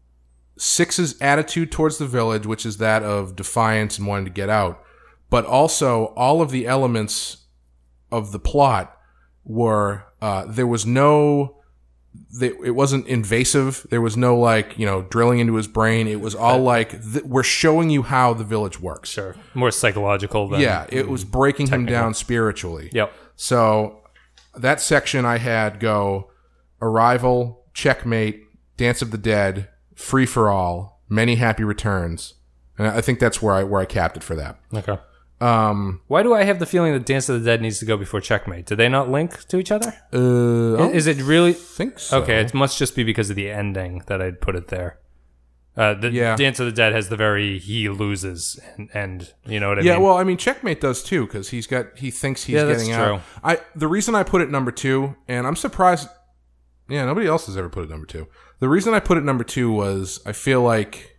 Six's attitude towards the village, which is that of defiance and wanting to get out, but also all of the elements of the plot were uh, there was no they, it wasn't invasive. There was no like you know drilling into his brain. It was all like th- we're showing you how the village works. Sure. More psychological than. Yeah, it was breaking him technical. down spiritually. Yep. So that section I had go Arrival, Checkmate, Dance of the Dead, Free for All, Many Happy Returns, and I think that's where I where I capped it for that. Okay. Um, Why do I have the feeling that Dance of the Dead needs to go before Checkmate? Do they not link to each other? uh, I Is it really? think so. Okay, it must just be because of the ending that I'd put it there. Uh, the Yeah. Dance of the Dead has the very he loses and, and you know what I Yeah, mean? well, I mean, Checkmate does too because he's got he thinks he's Yeah, that's getting true. out. I the reason I put it number two, and I'm surprised. Yeah, nobody else has ever put it number two. The reason I put it number two was I feel like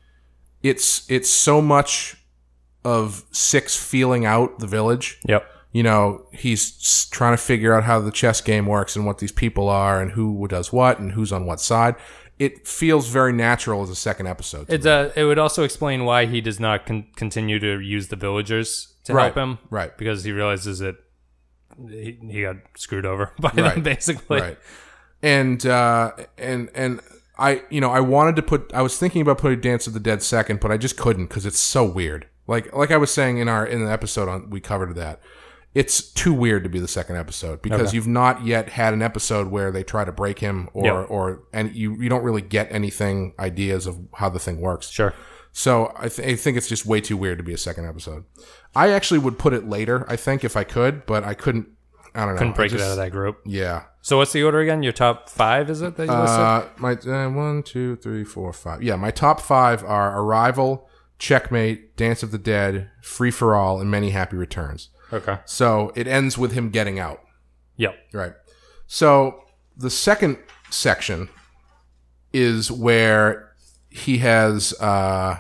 it's it's so much of Six feeling out the village. Yep. You know, he's s- trying to figure out how the chess game works and what these people are and who does what and who's on what side. It feels very natural as a second episode. to It me. uh, it would also explain why he does not con- continue to use the villagers to Right, help him. right. Because he realizes that he, he got screwed over by Right, them, basically. Right. And uh, and and I you know I wanted to put I was thinking about putting Dance of the Dead second, but I just couldn't because it's so weird. Like like I was saying in our in the episode on we covered that. It's too weird to be the second episode because Okay. you've not yet had an episode where they try to break him or Yep. or and you you don't really get anything ideas of how the thing works. Sure. So I, th- I think it's just way too weird to be a second episode. I actually would put it later, I think, if I could, but I couldn't. I don't know. Couldn't break I just- it out of that group. Yeah. So what's the order again? Your top five, is it, that you listed? Uh, my uh, one, two, three, four, five. Yeah, my top five are Arrival, Checkmate, Dance of the Dead, Free for All, and Many Happy Returns. Okay. So it ends with him getting out. Yep. Right. So the second section is where he has uh,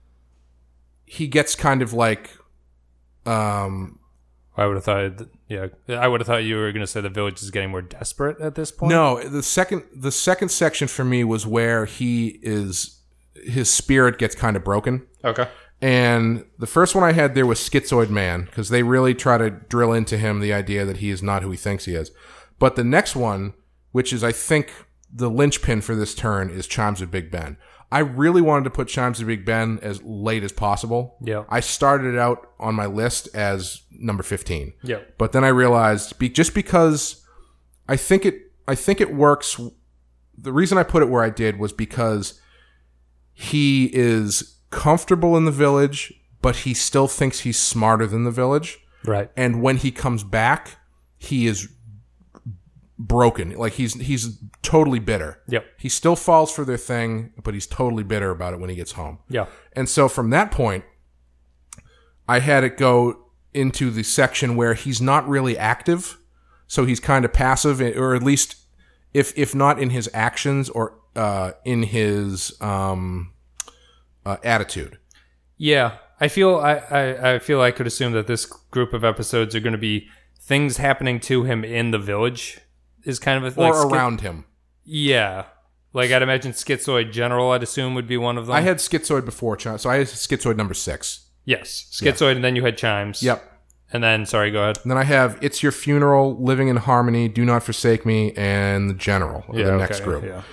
he gets kind of like um. I would have thought, yeah, I would have thought you were going to say the village is getting more desperate at this point. No, the second the second section for me was where he is his spirit gets kind of broken. Okay. And the first one I had there was Schizoid Man, because they really try to drill into him the idea that he is not who he thinks he is. But the next one, which is I think the linchpin for this turn, is Chimes of Big Ben. I really wanted to put Chimes of Big Ben as late as possible. Yeah. I started it out on my list as number fifteen. Yeah. But then I realized be, just because I think it I think it works. The reason I put it where I did was because he is comfortable in the village, but he still thinks he's smarter than the village. Right. And when he comes back, he is broken. Like he's he's totally bitter. Yep. He still falls for their thing, but he's totally bitter about it when he gets home. Yeah. And so from that point, I had it go into the section where he's not really active. So he's kind of passive, or at least if if not in his actions or uh, in his um, uh, attitude. Yeah. I feel I, I, I feel I could assume that this group of episodes are going to be things happening to him in the village. Is kind of a, Or like, around him. Yeah. Like, I'd imagine Schizoid General, I'd assume, would be one of them. I had Schizoid before, so I had Schizoid number six. Yes. Schizoid, yeah. And then you had Chimes. Yep. And then, sorry, go ahead. And then I have It's Your Funeral, Living in Harmony, Do Not Forsake Me, and The General, yeah, the okay, next group. Yeah.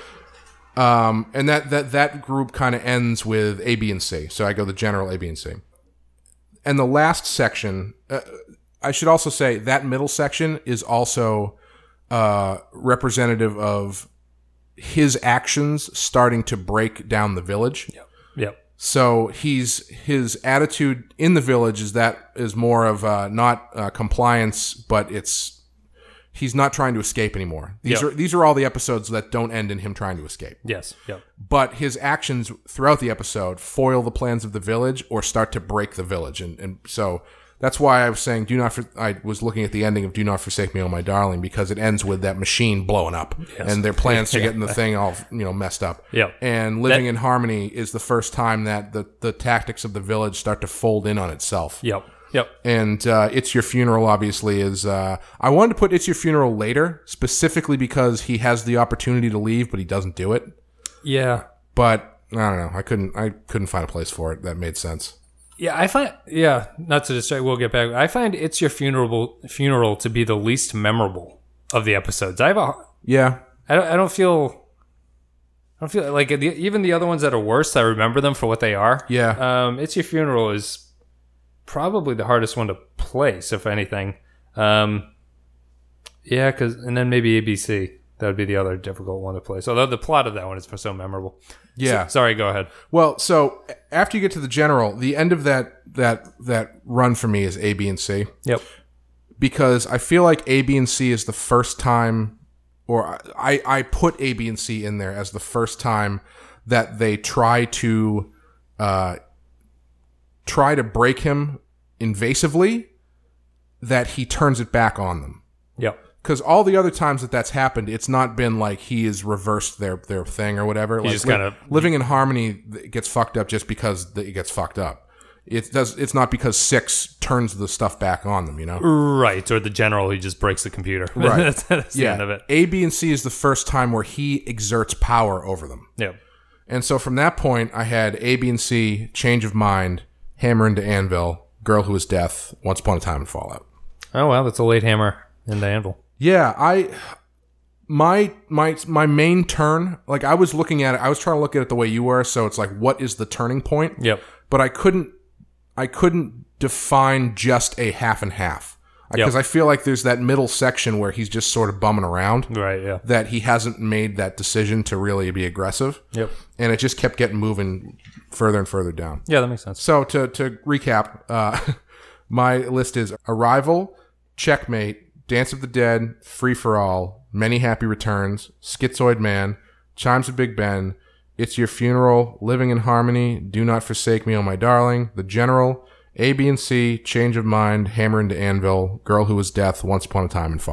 Um, and that, that, that group kind of ends with A, B, and C. So I go The General, A, B, and C. And the last section, uh, I should also say that middle section is also... Uh, representative of his actions starting to break down the village. Yep. Yep. So he's his attitude in the village is that is more of uh, not uh, compliance, but it's he's not trying to escape anymore. These yep. are these are all the episodes that don't end in him trying to escape. Yes. Yep. But his actions throughout the episode foil the plans of the village or start to break the village, and and so. That's why I was saying, do not. For, I was looking at the ending of "Do Not Forsake Me, Oh My Darling," because it ends with that machine blowing up, yes. and their plans to yeah. getting the thing all you know messed up. Yeah. And living that, in harmony is the first time that the the tactics of the village start to fold in on itself. Yep. Yep. And uh, It's Your Funeral, obviously, is. Uh, I wanted to put It's Your Funeral later, specifically because he has the opportunity to leave, but he doesn't do it. Yeah. But I don't know. I couldn't. I couldn't find a place for it that made sense. Yeah, I find, yeah, not to distract, we'll get back. I find It's Your Funeral funeral to be the least memorable of the episodes. I have a, yeah. I don't, I don't feel, I don't feel like the, even the other ones that are worse, I remember them for what they are. Yeah. Um, It's Your Funeral is probably the hardest one to place, if anything. Um, yeah, cause, and then maybe A B C. That would be the other difficult one to place. Although the plot of that one is so memorable. Yeah. So, sorry, go ahead. Well, so after you get to the General, the end of that that that run for me is A, B, and C. Yep. Because I feel like A, B, and C is the first time, or I, I put A, B, and C in there as the first time that they try to uh, try to break him invasively, that he turns it back on them. Yep. Because all the other times that that's happened, it's not been like he has reversed their, their thing or whatever. He's like just li- kind of living in harmony gets fucked up just because it gets fucked up. It does. It's not because Six turns the stuff back on them. You know, right? Or the General, he just breaks the computer. Right. that's, that's yeah. the end of it. A, B, and C is the first time where he exerts power over them. Yeah. And so from that point, I had A, B, and C, Change of Mind, Hammer into Anvil, Girl Who Is Death, Once Upon a Time in Fallout. Oh wow, that's a late Hammer into Anvil. Yeah, I my my my main turn, like I was looking at it, I was trying to look at it the way you were, so it's like what is the turning point? Yep. But I couldn't I couldn't define just a half and half. Because yep. I feel like there's that middle section where he's just sort of bumming around. Right, yeah. That he hasn't made that decision to really be aggressive. Yep. And it just kept getting moving further and further down. Yeah, that makes sense. So to to recap, uh, my list is Arrival, Checkmate, Dance of the Dead, Free for All, Many Happy Returns, Schizoid Man, Chimes of Big Ben, It's Your Funeral, Living in Harmony, Do Not Forsake Me, Oh My Darling, The General, A, B, and C, Change of Mind, Hammer into Anvil, Girl Who Was Death, Once Upon a Time in Fallout.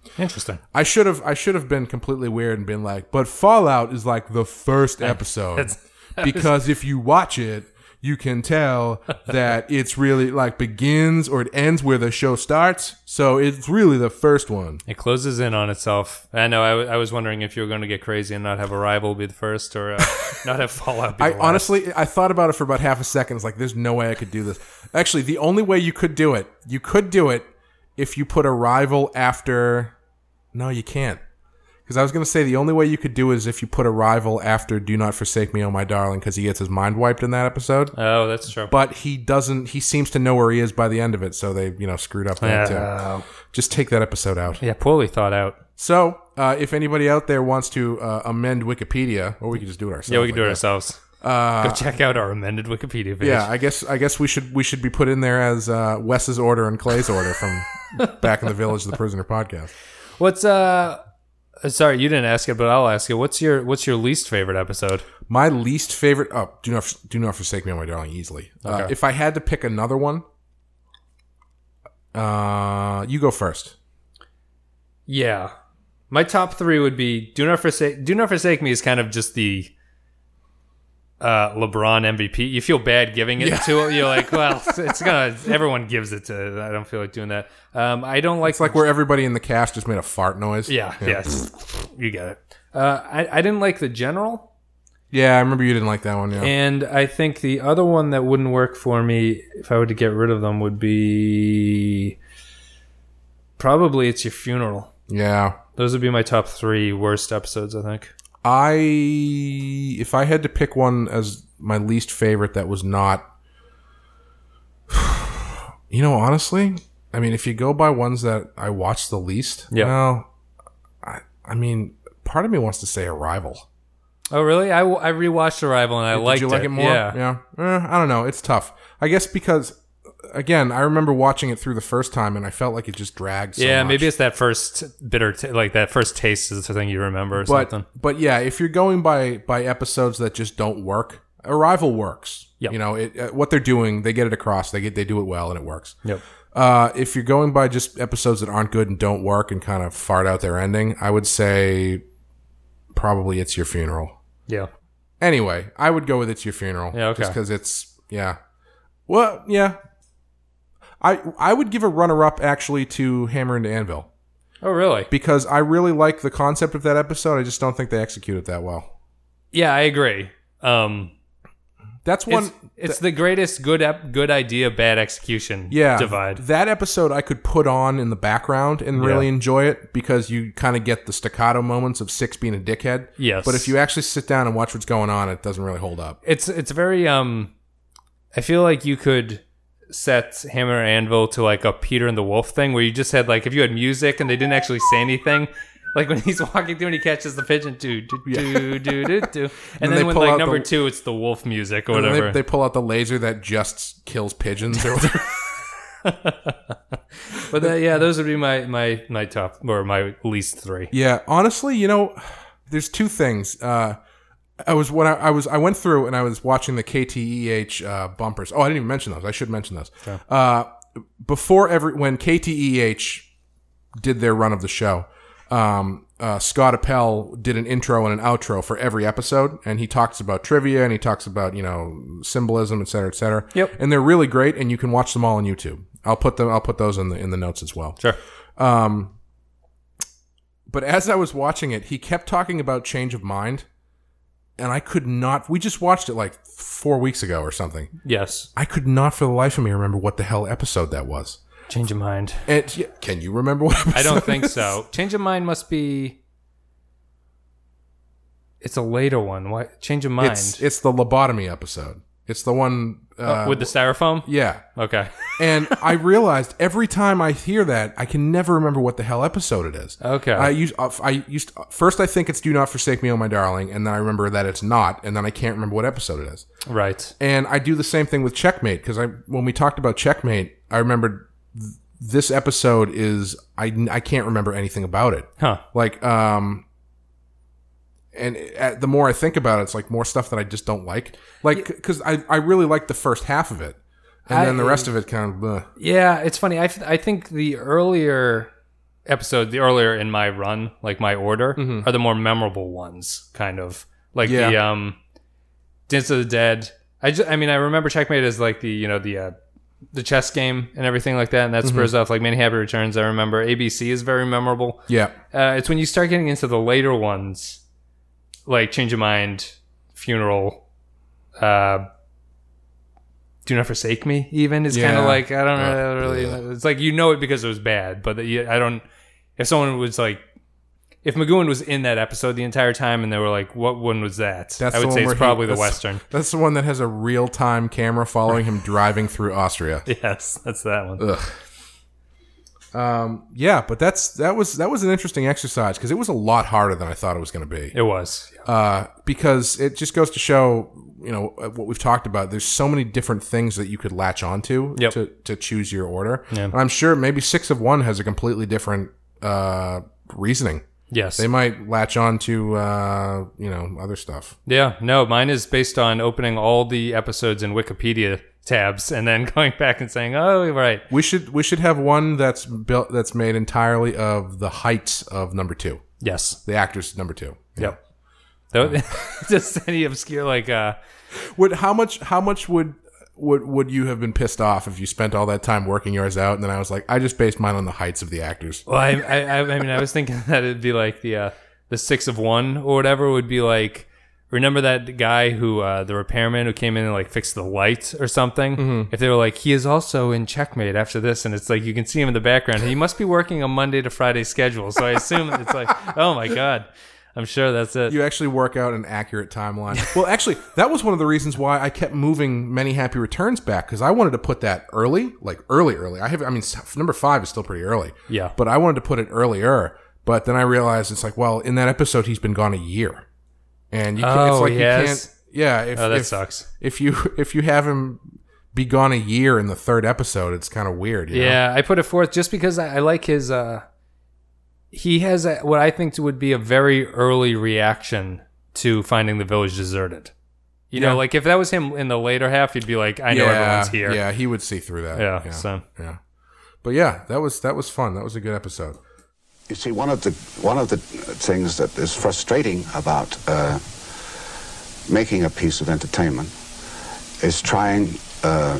Interesting. I should have I should have been completely weird and been like, but Fallout is like the first episode That's- because if you watch it, you can tell that it's really like begins or it ends where the show starts. So it's really the first one. It closes in on itself. I know. I, w- I was wondering if you were going to get crazy and not have Arrival be the first, or uh, not have Fallout be I the last. honestly, I thought about it for about half a second. It's like, there's no way I could do this. Actually, the only way you could do it, you could do it if you put Arrival after. No, you can't. Because I was going to say the only way you could do it is if you put Arrival after Do Not Forsake Me, Oh My Darling, because he gets his mind wiped in that episode. Oh, that's true. But he doesn't, he seems to know where he is by the end of it, so they, you know, screwed up that Yeah. too. Just take that episode out. Yeah, poorly thought out. So, uh, if anybody out there wants to uh, amend Wikipedia, or we could just do it ourselves. Yeah, we can do it I guess. ourselves. Uh, Go check out our amended Wikipedia page. Yeah, I guess I guess we should we should be put in there as uh, Wes's order and Clay's order from Back in the Village, the Prisoner podcast. What's uh? Sorry, you didn't ask it, but I'll ask you. What's your What's your least favorite episode? My least favorite. Oh, do not do not forsake me, oh my darling. Easily. Uh, Okay. if I had to pick another one, uh, you go first. Yeah, my top three would be Do Not Forsake. Do Not Forsake Me is kind of just the uh, LeBron M V P. You feel bad giving it Yeah. to it. You're like, well, it's gonna. Everyone gives it to. I don't feel like doing that. Um, I don't like. It's like where everybody in the cast just made a fart noise. Yeah, yes, you get it. Uh, I I didn't like the general. Yeah, I remember you didn't like that one. Yeah. And I think the other one that wouldn't work for me if I were to get rid of them would be probably It's Your Funeral. yeah. Those would be my top three worst episodes, I think. I if I had to pick one as my least favorite that was not, you know, honestly, I mean, if you go by ones that I watched the least, Yeah. well, I I mean, part of me wants to say Arrival. Oh, really? I, I rewatched Arrival and I Did liked you like it, more? Yeah. Yeah. Eh, I don't know. It's tough. I guess because, again, I remember watching it through the first time and I felt like it just dragged so yeah, much. maybe it's that first bitter, t- like that first taste is the thing you remember or but something. but yeah, if you're going by by episodes that just don't work, Arrival works. Yep. You know, it, uh, what they're doing, they get it across. They get they do it well, and it works. Yep. Uh, if you're going by just episodes that aren't good and don't work and kind of fart out their ending, I would say probably It's Your Funeral. Yeah. Anyway, I would go with It's Your Funeral. Yeah, okay. Just because it's yeah. Well, yeah. I I would give a runner up actually to Hammer and Anvil. Oh, really? Because I really like the concept of that episode. I just don't think they execute it that well. Yeah, I agree. Um, That's one. it's it's the greatest good ep- good idea, bad execution yeah, divide. That episode I could put on in the background and really Yeah. enjoy it because you kind of get the staccato moments of Six being a dickhead. Yes. But if you actually sit down and watch what's going on, it doesn't really hold up. It's it's very um I feel like you could set Hammer and Anvil to like a Peter and the Wolf thing where you just had like if you had music and they didn't actually say anything, like when he's walking through and he catches the pigeon, do do do do do do, and, then then, they when pull like out number the- two, it's the wolf music or And then whatever. They, they pull out the laser that just kills pigeons or whatever. But that, yeah, those would be my my my top or my least three. Yeah, honestly, you know, there's two things. Uh, I was when I, I was I went through and I was watching the K T E H uh, bumpers. Oh, I didn't even mention those. I should mention those. Uh, before every when K T E H did their run of the show, um, uh, Scott Appel did an intro and an outro for every episode, and he talks about trivia and he talks about you know symbolism, et cetera, et cetera. Yep. And they're really great, and you can watch them all on YouTube. I'll put them. I'll put those in the in the notes as well. Sure. Um, but as I was watching it, he kept talking about change of mind, and I could not. We just watched it like four weeks ago or something. Yes. I could not, for the life of me, remember what the hell episode that was. Change of mind. And yeah, can you remember what episode? I don't think it is? so. Change of mind must be. It's a later one. Why? Change of mind. It's it's the lobotomy episode. It's the one uh, Uh, with the styrofoam? yeah. Okay. And I realized every time I hear that, I can never remember what the hell episode it is. Okay. I used, I used first. I think it's "Do Not Forsake Me, Oh My Darling," and then I remember that it's not, and then I can't remember what episode it is. Right. And I do the same thing with Checkmate because I, when we talked about Checkmate, I remembered th- this episode is I, I can't remember anything about it. Huh. Like, um, and at, the more I think about it, it's like more stuff that I just don't like. Like, because I, I really like the first half of it, and I- then the rest of it kind of. Uh, Yeah, it's funny. I, th- I think the earlier episode, the earlier in my run, like my order, are the more memorable ones, kind of. Like Yeah. the um, Dance of the Dead. I, just, I mean, I remember Checkmate as like the, you know, the uh, the chess game and everything like that, and that spurs off like Many Happy Returns. I remember A B C is very memorable. Yeah. Uh, it's when you start getting into the later ones, like Change of Mind, Funeral, uh, Do Not Forsake Me, even is kind Yeah. of like, I don't know, Uh, really. yeah. It's like you know it because it was bad, but you, I don't. If someone was like, if McGowan was in that episode the entire time and they were like, what one was that? That's I the would one say where it's he- probably the that's- Western. That's the one that has a real time camera following him driving through Austria. Yes, that's that one. Ugh. Um, yeah, but that's that was that was an interesting exercise because it was a lot harder than I thought it was going to be. It was. Uh, because it just goes to show, you know, what we've talked about. There's so many different things that you could latch onto Yep. to to choose your order. Yeah. And I'm sure maybe Six of One has a completely different uh, reasoning. Yes. They might latch on to uh, you know, other stuff. Yeah, no, mine is based on opening all the episodes in Wikipedia tabs and then going back and saying, "Oh, right." We should we should have one that's built that's made entirely of the heights of number two, Yes. the actors number two. Yep. Though- Just any obscure like uh Would how much how much would would would you have been pissed off if you spent all that time working yours out and then I was like, I just based mine on the heights of the actors. well, I, I I mean I was thinking that it'd be like the uh the six of one or whatever would be like, remember that guy who uh the repairman who came in and like fixed the light or something? Mm-hmm. If they were like, he is also in Checkmate after this, and it's like you can see him in the background. He must be working a Monday to Friday schedule. So I assume it's like, oh my god. I'm sure that's it. You actually work out an accurate timeline. Well, actually, that was one of the reasons why I kept moving Many Happy Returns back because I wanted to put that early, like early, early. I have, I mean, number five is still pretty early. Yeah. But I wanted to put it earlier. But then I realized it's like, well, in that episode, he's been gone a year, and you can't. Oh, it's like he you has? can't. Yeah. If, Oh, that if, sucks. If you if you have him be gone a year in the third episode, it's kind of weird. You know? Yeah, I put it forth just because I, I like his. Uh, he has a, what I think would be a very early reaction to finding the village deserted. You Yeah. know, like if that was him in the later half, you'd be like, I know yeah, everyone's here. Yeah, he would see through that. Yeah, yeah, so. yeah. But yeah, that was that was fun. That was a good episode. You see, one of the one of the things that is frustrating about uh, making a piece of entertainment is trying uh,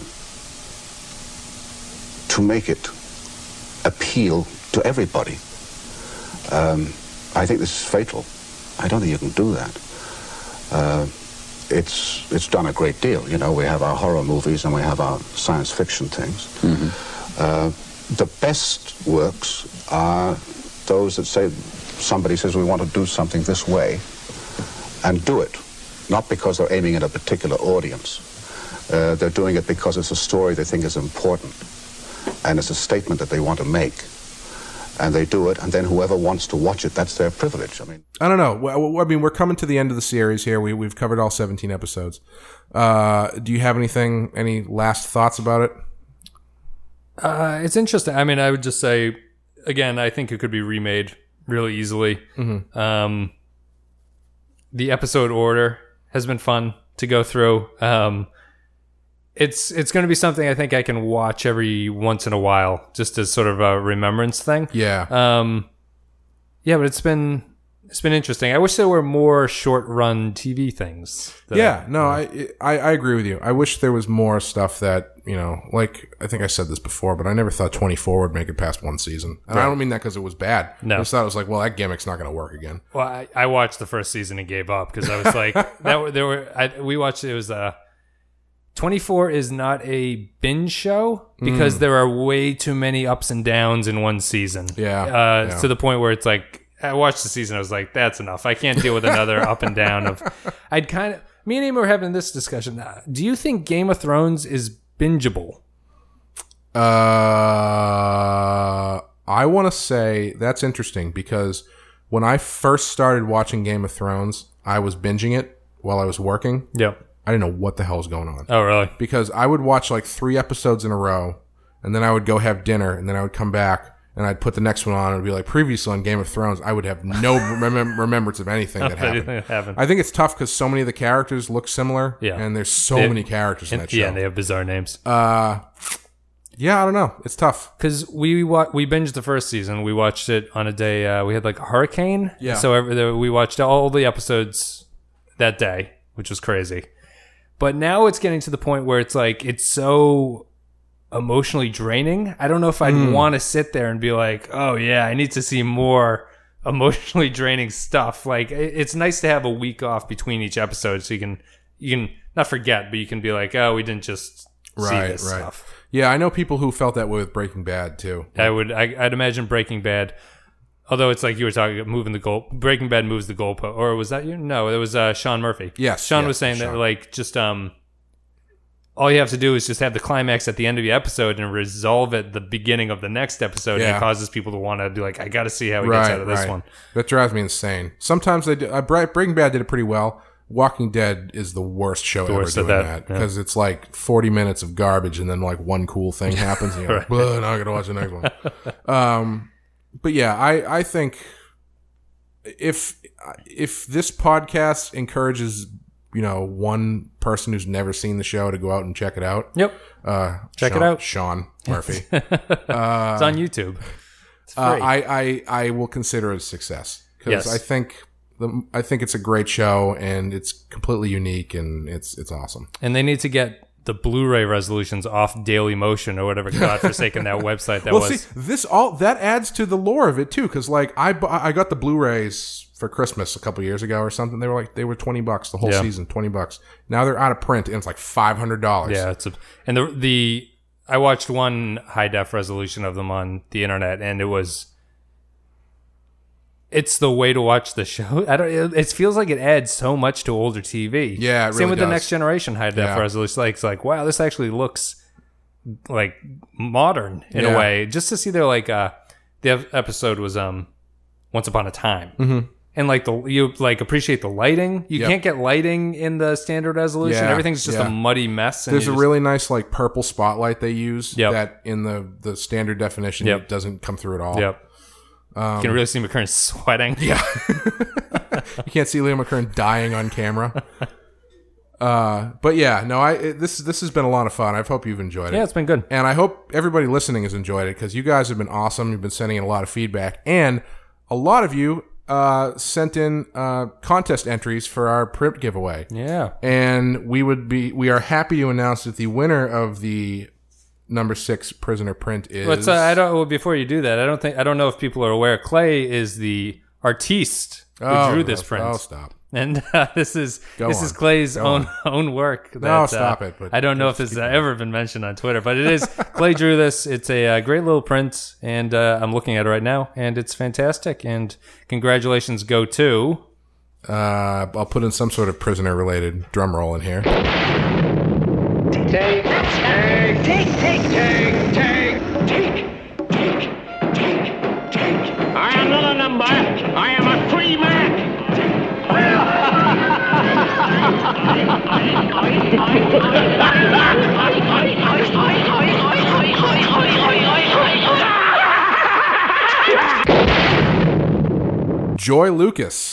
to make it appeal to everybody. Um, I think this is fatal. I don't think you can do that. Uh, it's it's done a great deal. You know, we have our horror movies and we have our science fiction things. Mm-hmm. Uh, the best works are those that say, somebody says we want to do something this way, and do it. Not because they're aiming at a particular audience. Uh, they're doing it because it's a story they think is important, and it's a statement that they want to make. And they do it, and then whoever wants to watch it, that's their privilege. I mean, I don't know. Well, I mean, we're coming to the end of the series here. We we've covered all seventeen episodes. Uh, do you have anything? Any last thoughts about it? Uh, it's interesting. I mean, I would just say, again, I think it could be remade really easily. Mm-hmm. Um, the episode order has been fun to go through. Um, it's it's going to be something I think I can watch every once in a while, just as sort of a remembrance thing. Yeah. Um, yeah, but it's been it's been interesting. I wish there were more short run T V things. that- Yeah, no, I, I I agree with you. I wish there was more stuff that, you know, like, I think I said this before, but I never thought twenty-four would make it past one season. And I don't mean that because it was bad. No. I just thought it was like, well, that gimmick's not going to work again. Well, I, I watched the first season and gave up because I was like, that were- there were I, we watched it was uh twenty-four is not a binge show because Mm. there are way too many ups and downs in one season. Yeah, uh, yeah. to the point where it's like I watched the season, I was like, that's enough. I can't deal with another up and down of. I'd kind of me and Amy were having this discussion. Uh, Do you think Game of Thrones is bingeable? Uh, I want to say that's interesting because when I first started watching Game of Thrones, I was binging it while I was working. Yep. I didn't know what the hell was going on. Oh, really? Because I would watch like three episodes in a row, and then I would go have dinner, and then I would come back, and I'd put the next one on, and it would be like, previously on Game of Thrones, I would have no remem- remembrance of anything that happened. Anything that happened. I think it's tough because so many of the characters look similar, Yeah. and there's so They- many characters in And- that show. yeah, and they have bizarre names. Uh, Yeah, I don't know. It's tough. Because we wa- we binged the first season. We watched it on a day. Uh, we had like a hurricane. Yeah. So every, we watched all the episodes that day, which was crazy. But now it's getting to the point where it's like, it's so emotionally draining. I don't know if I'd Mm. want to sit there and be like, oh yeah, I need to see more emotionally draining stuff. Like, it- it's nice to have a week off between each episode so you can, you can not forget, but you can be like, oh, we didn't just see Right, this right. stuff. Yeah, I know people who felt that way with Breaking Bad too. I would, I, I'd imagine Breaking Bad, although it's like you were talking, moving the goal. Breaking Bad moves the goalpost, or was that you? No, it was uh, Sean Murphy. Yes, Sean yes, was saying Sean. that like just um, all you have to do is just have the climax at the end of the episode and resolve at the beginning of the next episode, Yeah. and it causes people to want to be like, I got to see how he gets out of this one. That drives me insane. Sometimes they do, uh, Bre- Breaking Bad did it pretty well. Walking Dead is the worst show The ever worst of doing that, that because it's like forty minutes of garbage and then like one cool thing happens and you're like, "Bleh, now I gotta watch the next one." um, but yeah, I I think if if this podcast encourages you know one person who's never seen the show to go out and check it out, Yep, uh, Check Sean, it out. Sean Murphy. it's on YouTube. It's free. Uh, I, I I will consider it a success because Yes. I think the I think it's a great show and it's completely unique and it's it's awesome. And they need to get the Blu-ray resolutions off Daily Motion or whatever godforsaken that website that well, was. see, this all that adds to the lore of it too because like I bu- I got the Blu-rays for Christmas a couple years ago or something. They were like they were twenty bucks the whole Yeah. season, twenty bucks. Now they're out of print and it's like five hundred dollars. Yeah, it's a, and the the I watched one high def resolution of them on the internet, and it was it's the way to watch the show. I don't. It, it feels like it adds so much to older T V. Yeah, it same really with does. the next generation high def Yeah. resolution. Like it's like wow, this actually looks like modern in Yeah. a way. Just to see their like uh the ep- episode was um Once Upon a Time. Mm-hmm. And like the you like appreciate the lighting. You Yep. can't get lighting in the standard resolution. Yeah, Everything's just yeah. a muddy mess. And There's you a just- really nice like purple spotlight they use Yep. that in the the standard definition Yep. it doesn't come through at all. Yep. you can really see McKern sweating. Um, Yeah. You can't see Liam McKern dying on camera. Uh, but yeah, no, I it, this this has been a lot of fun. I hope you've enjoyed it. Yeah, it's been good. And I hope everybody listening has enjoyed it because you guys have been awesome. You've been sending in a lot of feedback, and a lot of you uh, sent in uh, contest entries for our print giveaway. Yeah. And we would be we are happy to announce that the winner of the number six prisoner print is. Let's. Uh, I don't. Well, before you do that, I don't think. I don't know if people are aware. Clay is the artiste who Oh, drew this oh, print. Oh, stop. And uh, this is Go this on. is Clay's Go own own work. That, No, stop uh, it, but I don't know if this has ever been mentioned on Twitter, but it is. Clay drew this. It's a uh, great little print, and uh, I'm looking at it right now, and it's fantastic. And congratulations go to. Uh, I'll put in some sort of prisoner related drum roll in here. Take, take, take, take, take, take, take, take, take, take. I am not a number. I am a free man. Joy Lucas.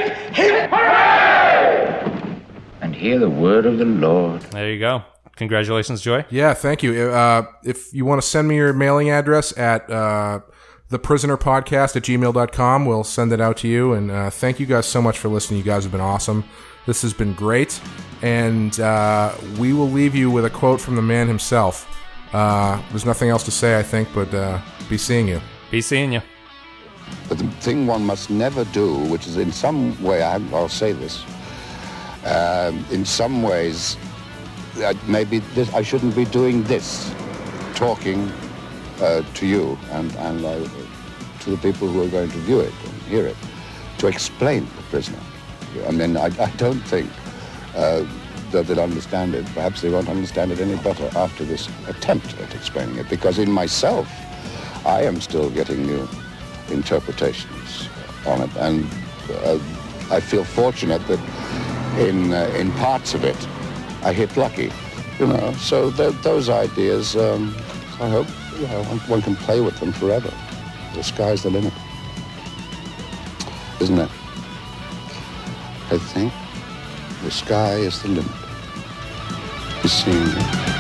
And hear the word of the Lord. There you go. Congratulations, Joy. Yeah, thank you. Uh, if you want to send me your mailing address at uh, theprisonerpodcast at gmail dot com, we'll send it out to you. And uh, thank you guys so much for listening. You guys have been awesome. This has been great. And uh, we will leave you with a quote from the man himself. Uh, there's nothing else to say, I think, but uh, be seeing you. Be seeing you. But the thing one must never do, which is in some way, I, I'll say this, um, in some ways, uh, maybe this, I shouldn't be doing this, talking uh, to you and, and uh, to the people who are going to view it and hear it, to explain the prisoner. I mean, I, I don't think uh, that they'll understand it. Perhaps they won't understand it any better after this attempt at explaining it, because in myself, I am still getting new interpretations on it, and uh, I feel fortunate that in uh, in parts of it I hit lucky, you know. So th- those ideas, um, I hope, you know, one, one can play with them forever. The sky's the limit, isn't it? I think the sky is the limit. You see.